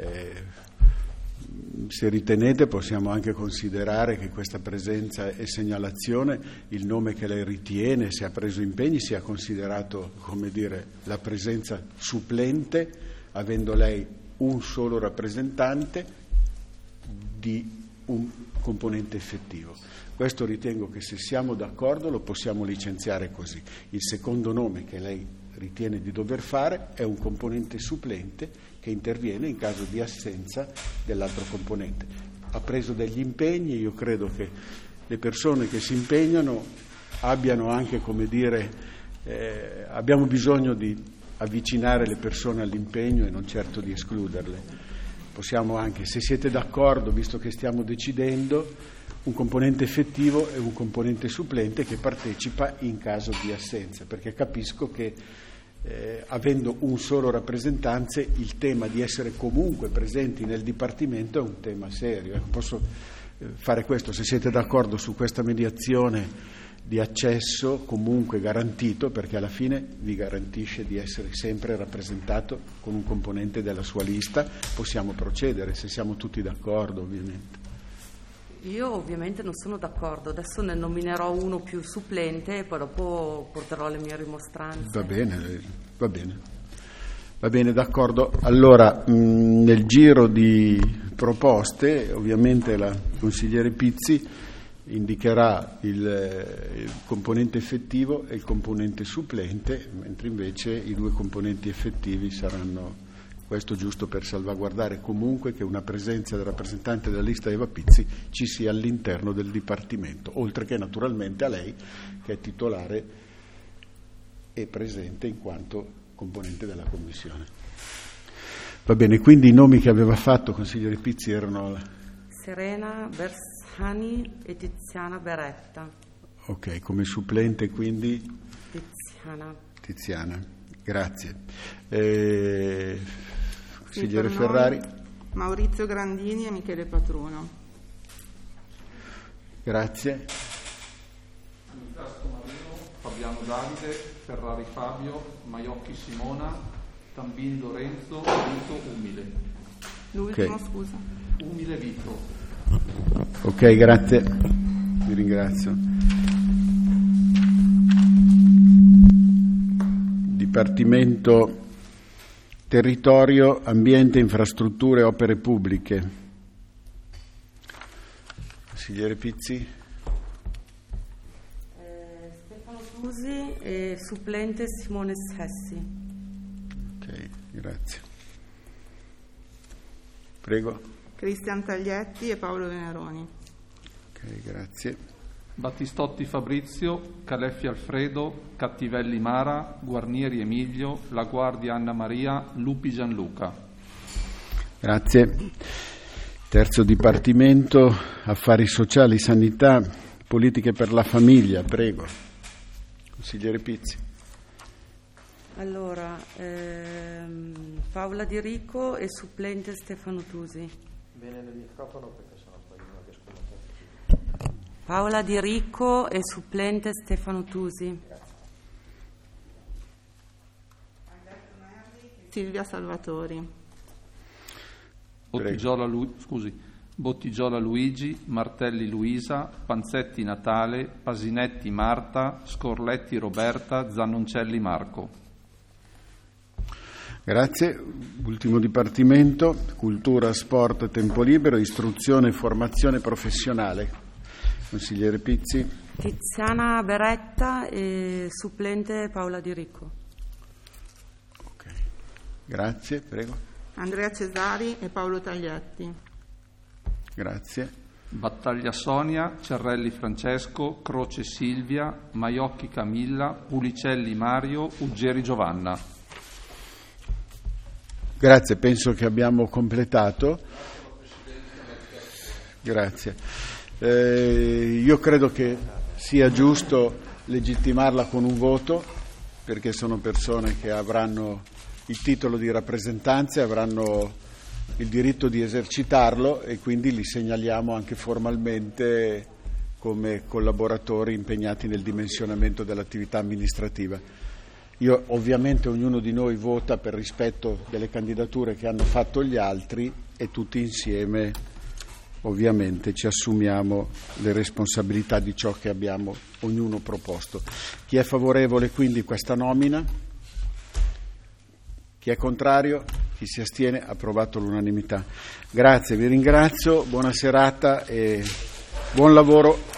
Se ritenete possiamo anche considerare che questa presenza e segnalazione, il nome che lei ritiene, se ha preso impegni, sia considerato, come dire, la presenza supplente, avendo lei un solo rappresentante di un componente effettivo. Questo ritengo che, se siamo d'accordo, lo possiamo licenziare così. Il secondo nome che lei ritiene di dover fare è un componente supplente che interviene in caso di assenza dell'altro componente. Ha preso degli impegni, io credo che le persone che si impegnano abbiano anche, come dire, abbiamo bisogno di avvicinare le persone all'impegno e non certo di escluderle. Possiamo anche, se siete d'accordo, visto che stiamo decidendo, un componente effettivo e un componente supplente che partecipa in caso di assenza, perché capisco che avendo un solo rappresentante, il tema di essere comunque presenti nel Dipartimento è un tema serio. Posso fare questo, se siete d'accordo su questa mediazione di accesso comunque garantito, perché alla fine vi garantisce di essere sempre rappresentato con un componente della sua lista. Possiamo procedere se siamo tutti d'accordo, ovviamente. Io ovviamente non sono d'accordo, adesso ne nominerò uno più supplente e poi dopo porterò le mie rimostranze. Va bene, d'accordo. Allora, nel giro di proposte, ovviamente la consigliere Pizzi indicherà il componente effettivo e il componente supplente, mentre invece i due componenti effettivi saranno, questo giusto per salvaguardare comunque che una presenza del rappresentante della lista Eva Pizzi ci sia all'interno del Dipartimento, oltre che naturalmente a lei che è titolare e presente in quanto componente della Commissione. Va bene, quindi i nomi che aveva fatto consigliere Pizzi erano Serena Bersani e Tiziana Beretta. Ok, come supplente quindi? Tiziana, grazie. Consigliere Ferrari? Maurizio Grandini e Michele Patruno. Grazie. Nicastro Marino, Fabiano Davide, Ferrari Fabio, Maiocchi Simona, Tambin Lorenzo, Vito Umile. L'ultimo, scusa. Umile Vito. Ok, grazie. Vi ringrazio. Dipartimento Territorio, Ambiente, Infrastrutture e Opere Pubbliche. Consigliere Pizzi. Stefano Tusi e supplente Simone Sessi. Ok, grazie. Prego. Cristian Taglietti e Paolo Veneroni. Ok, grazie. Battistotti Fabrizio, Caleffi Alfredo, Cattivelli Mara, Guarnieri Emilio, La Guardia Anna Maria, Lupi Gianluca. Grazie. Terzo Dipartimento, Affari Sociali, Sanità, Politiche per la Famiglia. Prego. Consigliere Pizzi. Allora, Paola Di Rico e supplente Stefano Tusi. Bene nel microfono perché sennò poi non riesco a notare. Paola Di Rico e supplente Stefano Tusi. Silvia Salvatori. Bottigiola Luigi, Martelli Luisa, Panzetti Natale, Pasinetti Marta, Scorletti Roberta, Zannoncelli Marco. Grazie. Ultimo dipartimento, cultura, sport, tempo libero, istruzione e formazione professionale. Consigliere Pizzi. Tiziana Beretta e supplente Paola Di Rico. Ok. Grazie, prego. Andrea Cesari e Paolo Taglietti. Grazie. Battaglia Sonia, Cerrelli Francesco, Croce Silvia, Maiocchi Camilla, Pulicelli Mario, Uggeri Giovanna. Grazie, penso che abbiamo completato. Grazie. Io credo che sia giusto legittimarla con un voto, perché sono persone che avranno il titolo di rappresentanza e avranno il diritto di esercitarlo, e quindi li segnaliamo anche formalmente come collaboratori impegnati nel dimensionamento dell'attività amministrativa. Io ovviamente ognuno di noi vota per rispetto delle candidature che hanno fatto gli altri, e tutti insieme ovviamente ci assumiamo le responsabilità di ciò che abbiamo ognuno proposto. Chi è favorevole quindi a questa nomina? Chi è contrario? Chi si astiene? Approvato all'unanimità. Grazie, vi ringrazio, buona serata e buon lavoro.